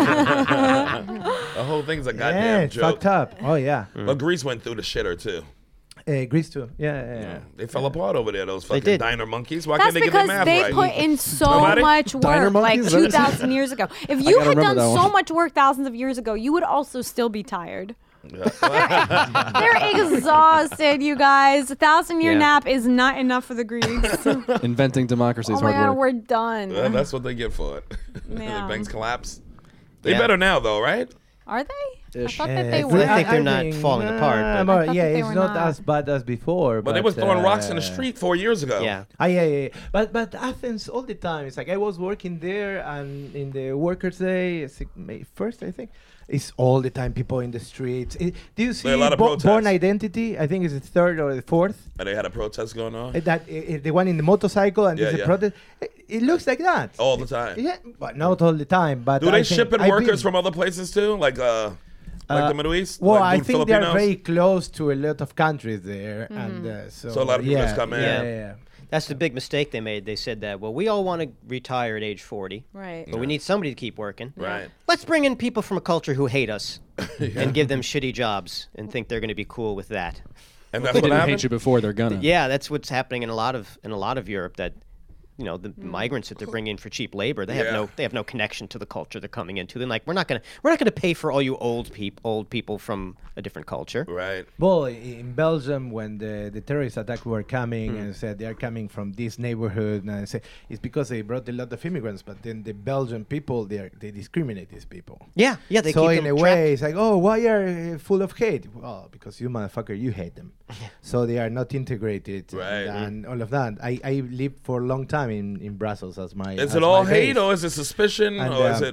the whole thing's a Yeah, goddamn it's joke. fucked up. Oh, yeah. But Greece went through the shitter too. Uh, Greece, too. Yeah, yeah, yeah. They fell apart over there, those fucking did. diner monkeys. Why That's can't they get their because math they right? put in so Nobody? much Diner work, like monkeys? Is that what two it is? thousand years ago. If you gotta had remember done that so one. much work thousands of years ago, you would also still be tired. Yeah. They're exhausted, you guys. A thousand year Yeah. nap is not enough for the Greeks. oh Inventing democracy is my hard god, work. we're done. Well, that's what they get for it. Yeah. The banks collapse. They Yeah. better now, though, right? Are they? Ish. I thought Uh, that they well, were. I think they're not falling apart, but- but I thought yeah, that they it's were not, not. as bad as before. But, But, they was throwing rocks in the uh, street four years ago. Yeah. Ah, yeah, yeah, yeah. But but Athens all the time. It's like I was working there, and in the Workers' Day, it's like May first, I think. It's all the time people in the streets. It, do you see There are a lot of Bo- protests. Born Identity? I think it's the third or the fourth. And they had a protest going on Uh, That uh, the one in the motorcycle and Yeah, there's yeah. a protest. It, it looks like that. all the time. Yeah, but not all the time. But Do I they think ship in I've workers been- from other places too, like uh, like Uh, the Middle East? Well, like I dude think they are Filipinos? very close to a lot of countries there, and uh, so So a lot of people yeah, just come in. Yeah, Yeah. yeah, yeah. That's the big mistake they made. They said that, well, we all want to retire at age forty. Right. But we need somebody to keep working. Right. Let's bring in people from a culture who hate us and give them shitty jobs and think they're going to be cool with that. And If that's they what didn't happened. hate you before, they're gonna. Yeah, that's what's happening in a lot of in a lot of Europe. That you know the migrants that they're bringing in for cheap labor, they have Yeah. no they have no connection to the culture they're coming into. They're like, we're not gonna we're not gonna pay for all you old people old people from a different culture. Right. Well, in Belgium, when the, the terrorist attack were coming and said they are coming from this neighborhood, and I say it's because they brought a lot of immigrants, but then the Belgian people they are, they discriminate these people. Yeah, yeah. They so keep in them a trapped. way, it's like, oh, why are uh, full of hate? Well, because you motherfucker, you hate them. So they are not integrated Right. and, and all of that. I, I lived for a long time in, in Brussels as my. Is as it all my hate base. or is it suspicion And, or is um, it?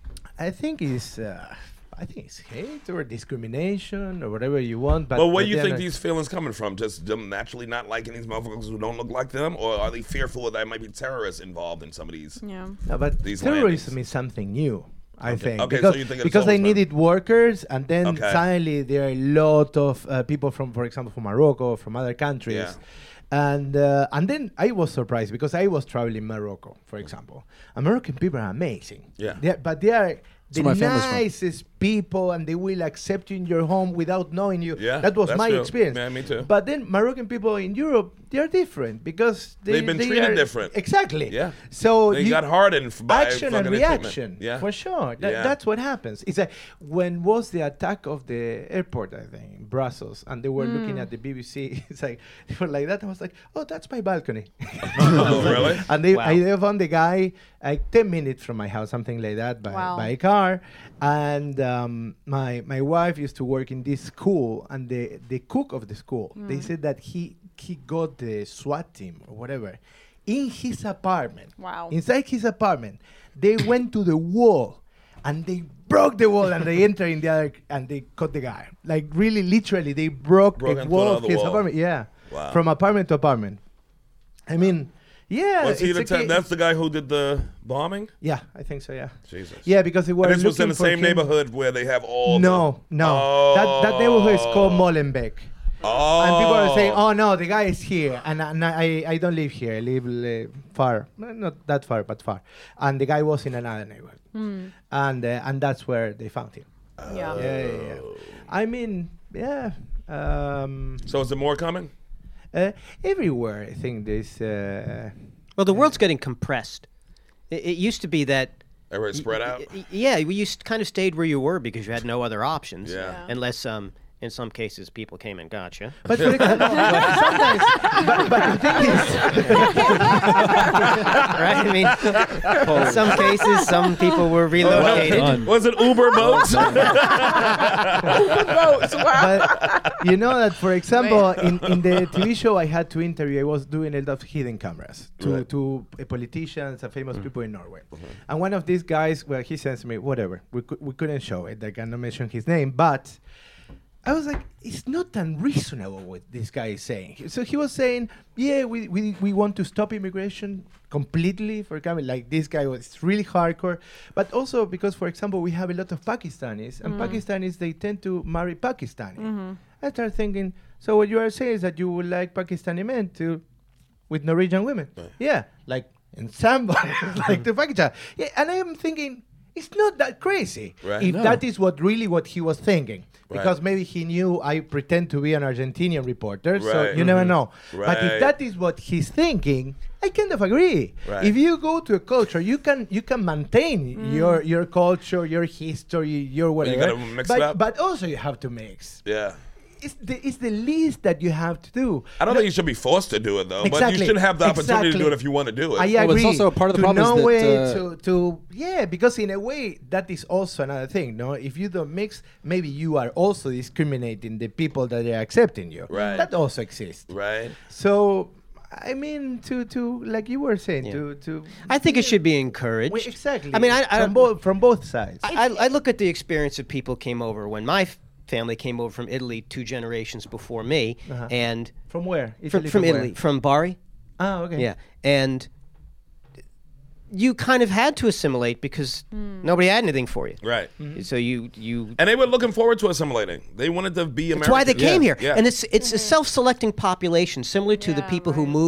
I think it's. Uh, I think it's hate or discrimination or whatever you want. But Well, where but do you they're think not- these feelings coming from? Just them naturally not liking these motherfuckers who don't look like them, or are they fearful that there might be terrorists involved in some of these? Yeah. No, but these terrorism landings? is something new. I Okay. think Okay, so because, you think it's because they always been- needed workers, and then Okay. suddenly there are a lot of uh, people from, for example, from Morocco, from other countries, Yeah. and uh, and then I was surprised because I was traveling Morocco, for example. And Moroccan people are amazing. Yeah. They are- but they are the where my family's from. nicest people, and they will accept you in your home without knowing you. Yeah, that was that's my true. experience. Yeah, me too. But then Moroccan people in Europe, they are different because they, They've been they treated are- different. Exactly. Yeah. So They you- got hardened f- by action and fucking their treatment. reaction. Yeah. For sure. That, Yeah. That's what happens. It's like when was the attack of the airport, I think, in Brussels, and they were looking at the B B C. It's like they were like that. I was like, oh, that's my balcony. Oh, really? And they, Wow. I they found the guy like ten minutes from my house, something like that, by, Wow. by car. And um, my my wife used to work in this school, and the the cook of the school, they said that he he got the SWAT team or whatever in his apartment. Wow. Inside his apartment, they went to the wall, and they broke the wall, and they entered in the other, and they caught the guy. Like really, literally, they broke, Broke the and wall put of on the his wall. apartment. Yeah. Wow. From apartment to apartment. I mean, yeah. Was he it's the a te- ca- that's the guy who did the bombing? yeah, I think so. Yeah. Jesus. Yeah, because they were. And this was in looking the for same him- neighborhood where they have all. No, the, no. That that neighborhood is called Oh. Molenbeek. Oh. And people are saying, "Oh no, the guy is here," and, and I, I don't live here. I live uh, far, No, not that far, but far. And the guy was in another neighborhood, and uh, and that's where they found him. Yeah. Yeah, yeah, yeah. I mean, yeah. Um, So is there more coming? uh, everywhere, I think there's. Uh, Well, the world's getting compressed. It, it used to be that. Everybody spread out. y- y- Yeah, you s- kind of stayed where you were because you had no other options. Yeah. Yeah. Unless, um, in some cases, people came and got you. But for example, sometimes, but, but the thing is, Right? I mean, in some cases, some people were relocated. Was it Uber boats? Votes. Wow. but you know that, for example, in, in the T V show I had to interview, I was doing a lot of hidden cameras to, Right. to uh, politicians and famous people in Norway. And one of these guys, well, he sends me, whatever, we, cou- we couldn't show it, I cannot mention his name, but I was like, it's not unreasonable what this guy is saying. So he was saying, yeah, we, we, we want to stop immigration completely for coming. Like this guy was really hardcore. But also because, for example, we have a lot of Pakistanis, and Pakistanis, they tend to marry Pakistani. I started thinking, so what you are saying is that you would like Pakistani men to, with Norwegian women. Yeah, like in somebody, like the Pakistan. Yeah, and I am thinking, it's not that crazy. Right. If No. that is what really what he was thinking. Right. Because maybe he knew I pretend to be an Argentinian reporter, so Right. you never Mhm. know. But Right. if that is what he's thinking, I kind of agree. Right. If you go to a culture, you can you can maintain your your culture, your history, your whatever. gotta mix but it up. but also you have to mix. Yeah. It's the it's the least that you have to do. I don't No- think you should be forced to do it though, but Exactly. you should have the opportunity to Exactly. do it if you want to do it. I but agree. it's also part of the to problem is know that, it, uh, to, to yeah, because in a way that is also another thing. No, if you don't mix, maybe you are also discriminating the people that are accepting you. Right. That also exists. Right. So, I mean, to to like you were saying, Yeah. to to. I think it should be encouraged. Well, exactly. I mean, I, I from both from both sides. I, I I look at the experience of people came over when my f- family came over from Italy two generations before me, Uh-huh. and From where? from, from where? Italy, from Bari. Ah, okay. Yeah, and you kind of had to assimilate because nobody had anything for you. Right. So you you. And they were looking forward to assimilating. They wanted to be American. That's why they came here, Yeah. and it's it's a self-selecting population, similar to the Yeah, people who right. move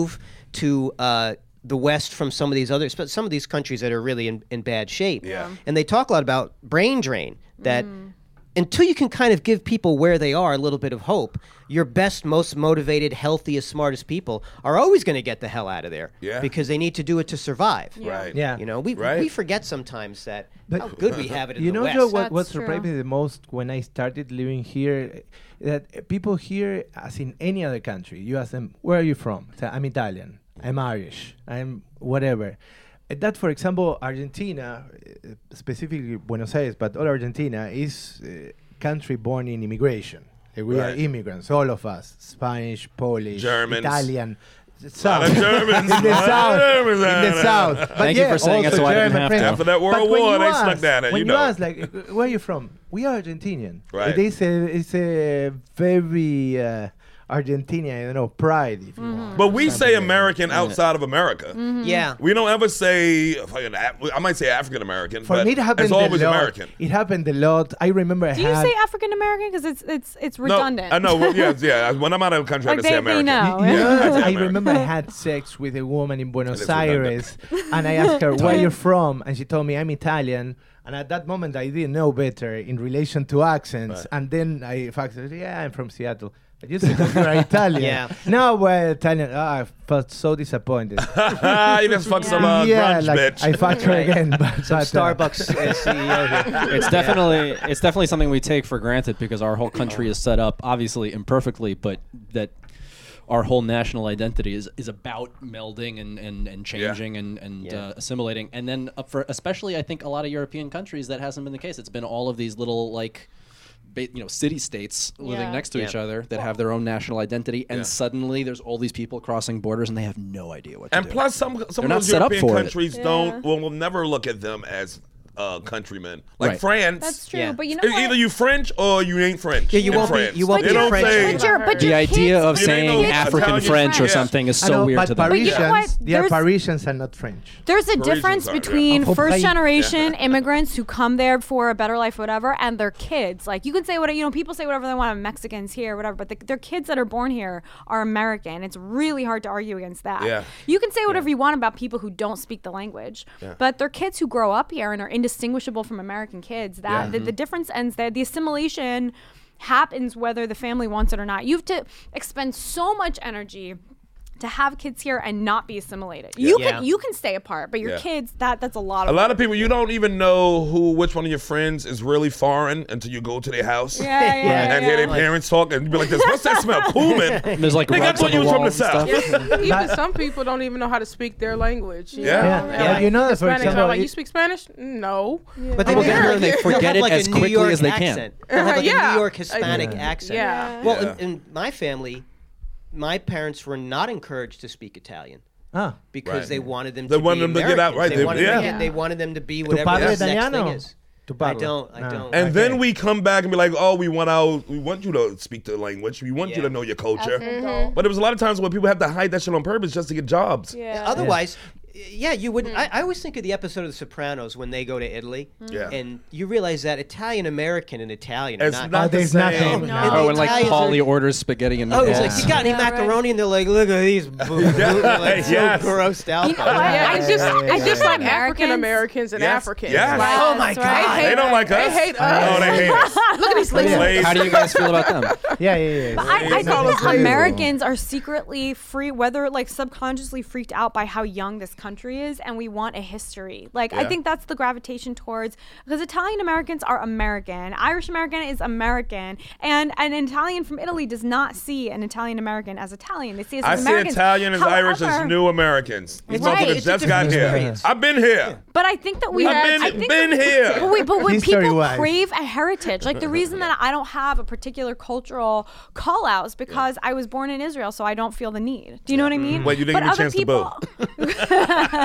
to uh, the West from some of these others, but some of these countries that are really in, in bad shape. Yeah. And they talk a lot about brain drain, that until you can kind of give people where they are a little bit of hope, your best, most motivated, healthiest, smartest people are always going to get the hell out of there. Yeah. Because they need to do it to survive. Right. Yeah. You know, we Right. we forget sometimes that But- how good we have it in You the know, West. Joe, what, That's what true. surprised me the most when I started living here, that people here, as in any other country, you ask them, where are you from? Say, I'm Italian, I'm Irish, I'm whatever. Uh, That, for example, Argentina, uh, specifically Buenos Aires, but all Argentina is a country born in immigration. Uh, We are Right. immigrants, all of us, Spanish, Polish, Germans. Italian. Lot of Germans. in the Lot of south, Germans. in the south. But Thank you yeah, for saying it also so I didn't German, have French. to. After that World But when War, you they ask- snuck that in, When you you know. ask, like, uh, where are you from? We are Argentinian. Right. They say it's a very uh, Argentinian, I don't know, pride, if you want. But we say Something like American outside of America. Yeah. We don't ever say, fucking Af- I might say African American, For but me, it happened it's a always lot. American. It happened a lot. I remember I Do you had. say African American? Because it's it's it's redundant. No, I know. Well, yeah, yeah. When I'm out of the country, Like I just say they- they American. know. You know, Yeah, I say I American. remember I had sex with a woman in Buenos That is Aires, and I asked her, where you're from? And she told me, I'm Italian. And at that moment, I didn't know better in relation to accents. Right. And then I faxed, yeah, I'm from Seattle. But you said that you're Italian. Yeah. No, well, Italian. Oh, I felt so disappointed. you just fucked some uh, yeah, grunge like, bitch. I fucked her again. But, Some but, uh, Starbucks uh, C E O here. It's definitely it's definitely something we take for granted because our whole country is set up obviously imperfectly, but that our whole national identity is, is about melding and, and, and changing and, and Yeah. uh, assimilating. And then uh, for especially I think a lot of European countries that hasn't been the case. It's been all of these little like ba- you know city states living Yeah. next to each Yeah. other that have their own national identity, and Yeah. suddenly there's all these people crossing borders and they have no idea what to And do. plus, some some They're of not those set up European for it. countries Yeah. don't will, will never look at them as uh, countrymen. Like Right. France, That's true. Yeah. But you know it's what? either you French or you ain't French. Yeah, you in won't be- France. you won't They be don't French. say. But your- but the your idea kids- of It ain't saying no African Italian French or French. something is I so know, weird but to them. But you know what? Parisians, they are There's- Parisians and not French. There's a Parisians difference are, yeah. between Oh, first Paris. generation immigrants who come there for a better life, whatever, and their kids. Like you can say what you know, people say whatever they want of Mexicans here, whatever, but the, their kids that are born here are American. It's really hard to argue against that. Yeah. You can say whatever you want about people who don't speak the language, but they're kids who grow up here and are indistinguishable from American kids. That Yeah. the, the difference ends there. The assimilation happens whether the family wants it or not. You have to expend so much energy to have kids here and not be assimilated. You Yeah. can you can stay apart, but your Yeah. kids that that's a lot A of lot of people, you don't even know who, which one of your friends is really foreign until you go to their house yeah, yeah, yeah, and hear yeah. their parents talk and be like, this, what's that smell? Cumin. There's like Nigga, I rocks thought on you the was from wall the and South. stuff. Even some people don't even know how to speak their language. you Yeah. know? Yeah, And yeah, like you know that, for Hispanics are example, like, it- you speak Spanish? No. But they People get have here and they like- forget have it like as a New quickly York as they can. accent. They have like a Yeah. New York Hispanic Yeah. accent. Yeah. Well, Yeah. in, in my family, my parents were not encouraged to speak Italian Ah. because Right. they wanted them They to wanted be them to get out, Americans. right, They, they- wanted them to yeah. get- they wanted them to be Tu whatever parli the next thing italiano? is. Tu I parlo? don't. I No. don't. And Okay. then we come back and be like, oh, we want out, we want you to speak the language. We want you Yeah. to know your culture. As an adult. But there was a lot of times where people have to hide that shit on purpose just to get jobs. Yeah. Otherwise, yeah, you wouldn't. Mm. I, I always think of the episode of The Sopranos when they go to Italy, Yeah. and you realize that Italian American and Italian are It's not. not Oh, the there's same. nothing. No. Oh, and like Italians are- Paulie orders spaghetti and Oh, it's meatballs. like you got any Yeah, right. macaroni, and they're like, look at these, boo, boo, like, so Yes. grossed out. You know by what? it. Yeah, I it's just, yeah, yeah, it's just yeah. like Americans- African Americans and Yes. Africans. Yes. Like, Oh my That's God. right. They don't like us. They hate us. Oh, they hate us. Look at these Yeah. slaves. How do you guys feel about them? Yeah, yeah, yeah. But I, I They call think us that lazy. Americans are secretly free, whether like subconsciously freaked out by how young this country is, and we want a history. Like I Yeah. think that's the gravitation towards because Italian Americans are American, Irish American is American, and an Italian from Italy does not see an Italian American as Italian. They see us I as see Americans. Italian as Irish as However- new Americans. These Right. motherfuckers It's a just got different here. experience. I've been here. But I think that we I've have been- I think been that, here. But, wait, but when people History-wise. crave a heritage, like the reason that I don't have a particular cultural call out is because I was born in Israel, so I don't feel the need. Do you know what I mean? Well, you didn't But give me a other chance to boo. people,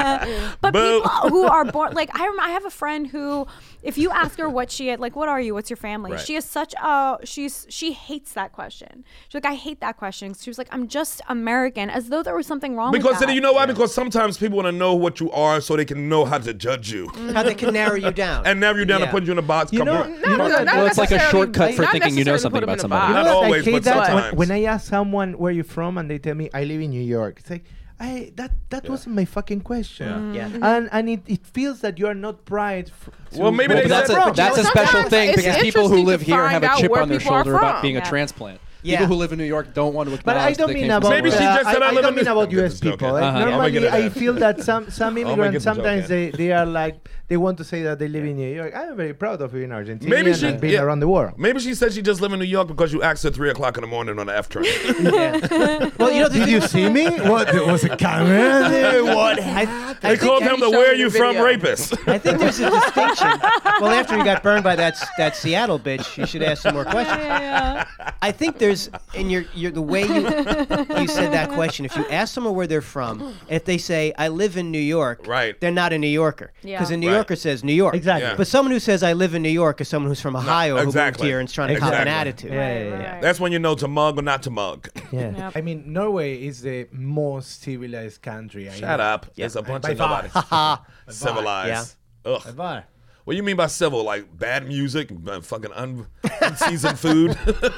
but Boo. people who are born, like I, rem- I have a friend who, if you ask her what she had, like, what are you? What's your family? Right. She is such a, she's she hates that question. She's like, I hate that question. She was like, I'm just American, as though there was something wrong Because with that. then you know why? Because sometimes people want to know what you are so they can know how to judge you. How they can narrow you down And narrow you down Yeah. and put you in a box. You couple- know- you know that- Well, it's like a necessarily- shortcut for not thinking you know necessarily something put 'em about in a somebody. box. Not You know what, always, I hate but that when, sometimes. when I ask someone where you're from and they tell me I live in New York. It's like I that that wasn't my fucking question. Yeah. Mhm. And and it, it feels that you are not proud. F- Well, maybe Well, they but that's said- a, that's a Well, special sometimes thing it's because people who interesting live to here have find a out chip where on their people are shoulder about from. being Yeah. a transplant. Yeah. People who live in New York don't want to acknowledge But I don't they mean came from about. Maybe she New York. just said I, I I live don't in mean the- about I'm U S just joking. people. Uh-huh. Uh, I'm gonna Normally, get it I in. feel that some some get immigrants the joke sometimes in. they, they are like they want to say that they live in New York. I'm very proud of being Argentinian Maybe she- and being yeah. around the world. Maybe she said she just live in New York because you asked her three o'clock in the morning on the F train. Well, you know, the, Did you see me? What there was a camera there? What happened? They called him the Eddie "Where showed you the from" video. rapist. I think there's a distinction. Well, after he got burned by that that Seattle bitch, you should ask some more questions. I think there's in your your the way you you said that question. If you ask someone where they're from, if they say I live in New York, Right. they're not a New Yorker. Yeah. Because a New Right. Yorker says New York. Exactly. Yeah. But someone who says I live in New York is someone who's from Ohio who moved exactly. here and is trying to cop an Exactly. attitude. Yeah, yeah, Right, yeah. right. That's when you know to mug or not to mug. Yeah. Yep. I mean, Norway is the most civilized country. I Shut know. up. There's a bunch By of far. nobody. Civilized. Ugh. Bye. What do you mean by civil? Like bad music, uh, fucking un- unseasoned food?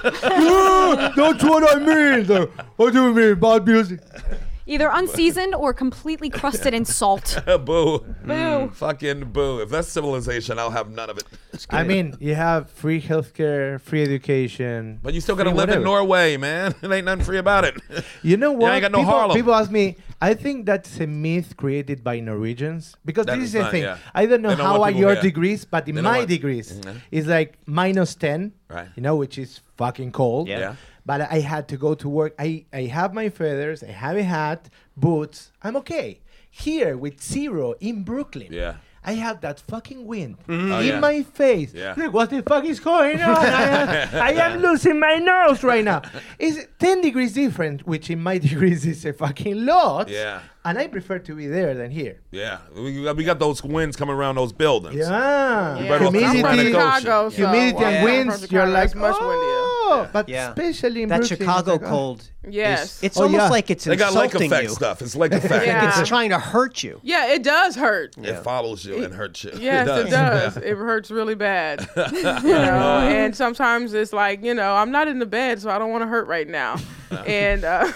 That's what I mean. What do you mean, bad music? Either unseasoned or completely crusted in salt. Boo. Boo. Fucking boo. If that's civilization, I'll have none of it. I mean, you have free healthcare, free education. But you still gotta free live in whatever. Norway, man. It ain't nothing free about it. You know what? ain't got no people, Harlem. people ask me. I think that's a myth created by Norwegians because That this is is the not- thing. yeah. I don't know They don't how want are people your here. degrees, but in They don't my want- degrees, Mhm. it's like minus ten. Right. You know, which is fucking cold. Yeah. Yeah. But I had to go to work. I, I have my feathers. I have a hat, boots. I'm okay. Here with zero in Brooklyn. Yeah. I have that fucking wind Oh, in yeah. my face. Yeah. Look, what the fuck is going on? I, am, I am losing my nose right now. It's ten degrees different, which in my degrees is a fucking lot. Yeah. And I prefer to be there than here. Yeah. We got, we got those winds coming around those buildings. Yeah. better off Humidity, Atlantic Ocean. Chicago, so humidity I'm and from winds. You're Chicago. like, It's much windier. oh, but Yeah. especially in That Brooklyn, Chicago it's like, oh. cold. Yes. Is, it's Oh, almost yeah. like it's They got lake insulting effect you. stuff. It's lake effect. Yeah. It's trying to hurt you. Yeah, it does hurt. It follows you and hurts you. Yes, it does. It hurts really bad. you know, and sometimes it's like, you know, I'm not in the bed, so I don't want to hurt right now. and uh,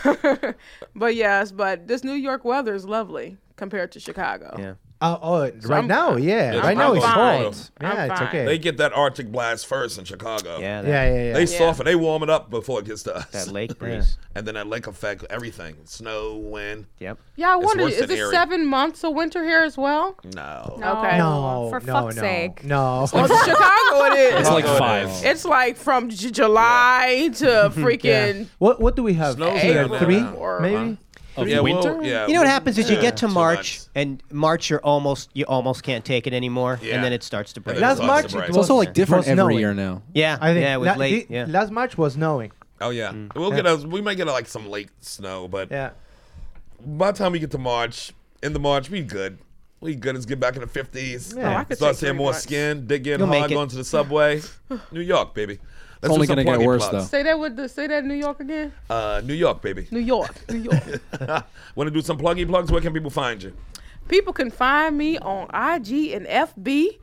but yes, but this New York weather is lovely compared to Chicago. Yeah. Oh, oh right I'm- now, yeah. Yeah, right now it's fine. cold. I'm Yeah, it's fine. okay. They get that Arctic blast first in Chicago. Yeah. That, yeah, yeah, yeah. They Yeah. soften. They warm it up before it gets to us. that lake breeze. And then that lake effect, everything. Snow, wind. Yep. Yeah, I It's wonder, worse is than it Erie. seven months of winter here as well? No. Okay. no, For no, fuck's no, sake. no. Well, it's Chicago it is. It's like Oh, it five. is. It's like from J- July to freaking What what do we have? Snow's Here, there now. three, Or- maybe. Of Yeah, winter? well, yeah. You know what happens is you Yeah, get to two March, months. and March you're almost you almost can't take it anymore, Yeah. and then it starts to break. And then Last it's March also it bright. It's was also like different was every snowing. year now. yeah, I think yeah, it was la- late. the- yeah. last March was snowing. Oh yeah. Mm. We'll get us. We might get like some late snow, but Yeah. by the time we get to March, in the March, we good. We good. Let's get back in the fifties. Yeah. Oh, I could Start take seeing three more months. skin. Dick getting You'll make hard it. going to the subway. New York, baby. Let's only do some gonna get pluggy worse, plugs. say that with the say that in New York again. Uh, New York, baby. New York, New York. Want to do some pluggy plugs? Where can people find you? People can find me on I G and F B,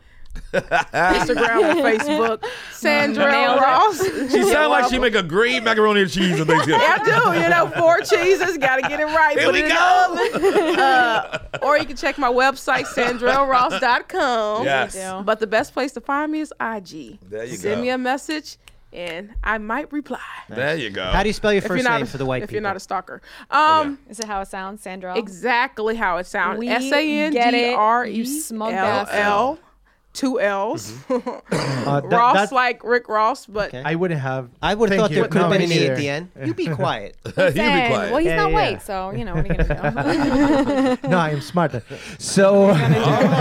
Instagram and Facebook. Sandra Nailed it. Ross. She sound like she make a great macaroni and cheese and Thanksgiving. I do, you know, four cheeses. Got to get it right. Here Put we it in go. the oven. Uh, or you can check my website, sandrell ross dot com. Yes. do. But the best place to find me is I G. There you Send go. me a message, and I might reply. There you go. How do you spell your If first you're not name a, for the white if people? you're not a stalker. Um, Is it how it sounds, Sandra? exactly how it sounds. We S A N get D it, R you E smug L bastard. L. Two L's. Uh, that- Ross that- like Rick Ross, but Okay. I wouldn't have. I would have Thank thought you. there could have No, been an me E neither. at the end. You be quiet. you be Zen. quiet. Well, he's Yeah, not yeah, white, yeah. so you know what are you gonna do? No, I'm smarter. So Oh, they're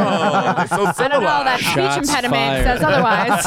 so I don't know. That civilized. speech Shots impediment fired. says otherwise.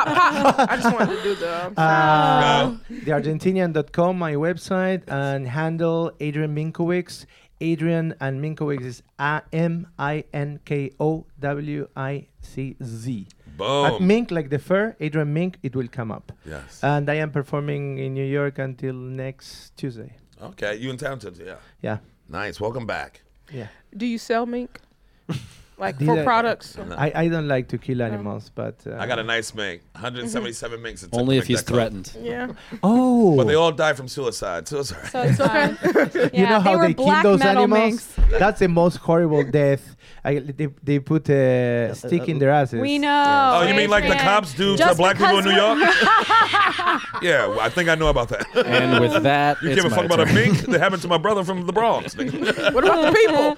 I just wanted to do the. Um, uh, Go. the argentinian dot com, my website, and handle Adrian Minkowicz. Adrian and Minkowicz is M I N K O W I C Z. At Boom. Mink, like the fur, Adrian Mink, it will come up. Yes. And I am performing in New York until next Tuesday. Okay. You in town today? Yeah. Yeah. Nice. Welcome back. Yeah. do you sell mink? like Did for I- products. I, I don't like to kill animals, but uh, I got a nice mink. one hundred seventy-seven Mm-hmm. minks. It took Only to if make he's that coat. threatened. Yeah. oh, But they all died from suicide. So it's all right. So it's okay. you know how they, were they kill black those metal animals? minks. That's the most horrible death. I, they, they put a stick in their asses. We know. Oh, you mean like the Adrian. cops do to Just black people in because New we're- York? Yeah, well, I think I know about that. And with that, You it's give a my fuck about a turn. mink? That happened to my brother from the Bronx. nigga. What about the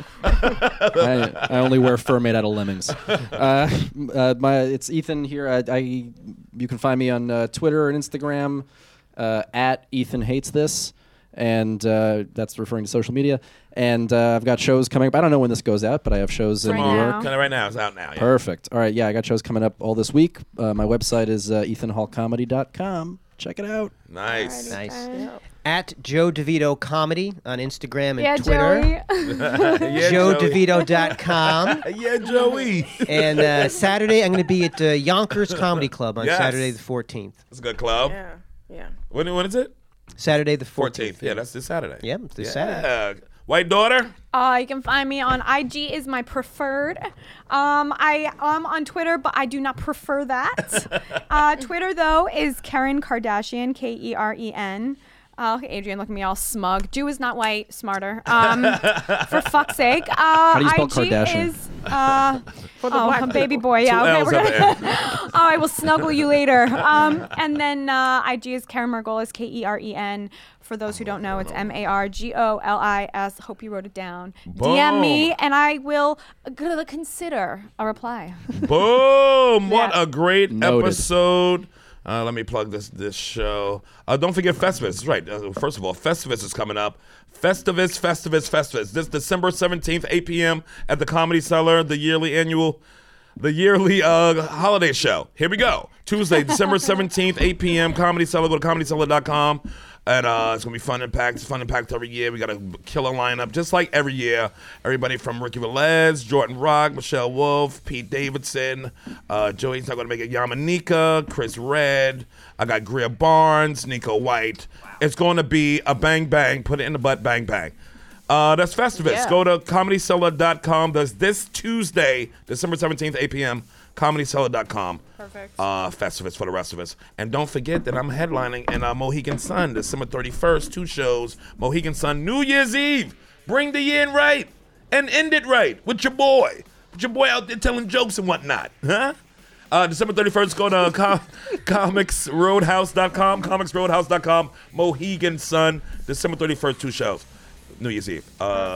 people? I, I only wear fur made out of lemmings. Uh, uh, my, it's Ethan here. I, I you can find me on uh, Twitter and Instagram uh, at Ethan Hates This, and uh, that's referring to social media. And uh, I've got shows coming up. I don't know when this goes out, but I have shows in Right New now. York. Kind of right now. It's out now. Yeah. Perfect. All right, yeah, I got shows coming up all this week. Uh, my website is uh, ethan hall comedy dot com. Check it out. Nice. Nice. At Joe DeVito Comedy on Instagram and Yeah, Twitter. Joey. Yeah, joe Joey. devito dot com. Yeah, Joey. And uh, Saturday, I'm going to be at uh, Yonkers Comedy Club on Yes. Saturday the fourteenth. It's a good club. Yeah. Yeah. When, when is it? Saturday the fourteenth. fourteenth. Yeah, that's this Saturday. Yeah, it's this yeah. Saturday. White daughter? Uh, you can find me on I G is my preferred. Um, I am on Twitter, but I do not prefer that. uh, Twitter, though, is Karen Kardashian, K E R E N. Uh, okay, Adrian, look at me all smug. Jew is not white, smarter. Um, for fuck's sake. Uh, How do you spell I G Kardashian? is uh, For the oh, black baby people. boy. Yeah, Two okay, L's we're at the gonna. end. Oh, I will snuggle you later. Um, and then uh, I G is Karen Margolis, K E R E N. For those who don't know, it's M A R G O L I S. Hope you wrote it down. D M me, Boom. and I will uh, consider a reply. Boom! What Yeah. a great Noted. episode. Uh, let me plug this this show. Uh, don't forget Festivus. That's right. Uh, first of all, Festivus is coming up. Festivus, Festivus, Festivus. This December seventeenth, eight p.m. at the Comedy Cellar, the yearly annual, the yearly uh, holiday show. Here we go. Tuesday, December seventeenth, eight p.m. Comedy Cellar. Go to comedy cellar dot com. And uh, it's going to be fun and packed. It's fun and packed every year. We got a killer lineup, just like every year. Everybody from Ricky Velez, Jordan Rock, Michelle Wolf, Pete Davidson, uh, Joey's not going to make it, Yamanika, Chris Red. I got Greer Barnes, Nico White. It's going to be a bang bang. Put it in the butt, bang bang. Uh, that's Festivus. Yeah. Go to comedy cellar dot com. That's this Tuesday, December seventeenth, eight p.m. comedy cellar dot com. Perfect. Uh, Festivus for the rest of us. And don't forget that I'm headlining in uh, Mohegan Sun, December thirty-first, two shows. Mohegan Sun, New Year's Eve. Bring the year in right and end it right with your boy. With your boy out there telling jokes and whatnot. Huh? Uh, December thirty-first, go to com- comics roadhouse dot com, comics roadhouse dot com, Mohegan Sun, December thirty-first, two shows. New Year's Eve.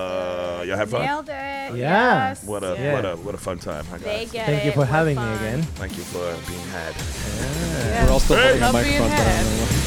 Uh, y'all have fun? Nailed it. Yeah. Yes. What a Yeah. what a what a fun time. Hi, They guys. get Thank you it. for We're having fun. me again. Thank you for being had. We're all still Hey. holding our Love being microphones. but I had. don't know.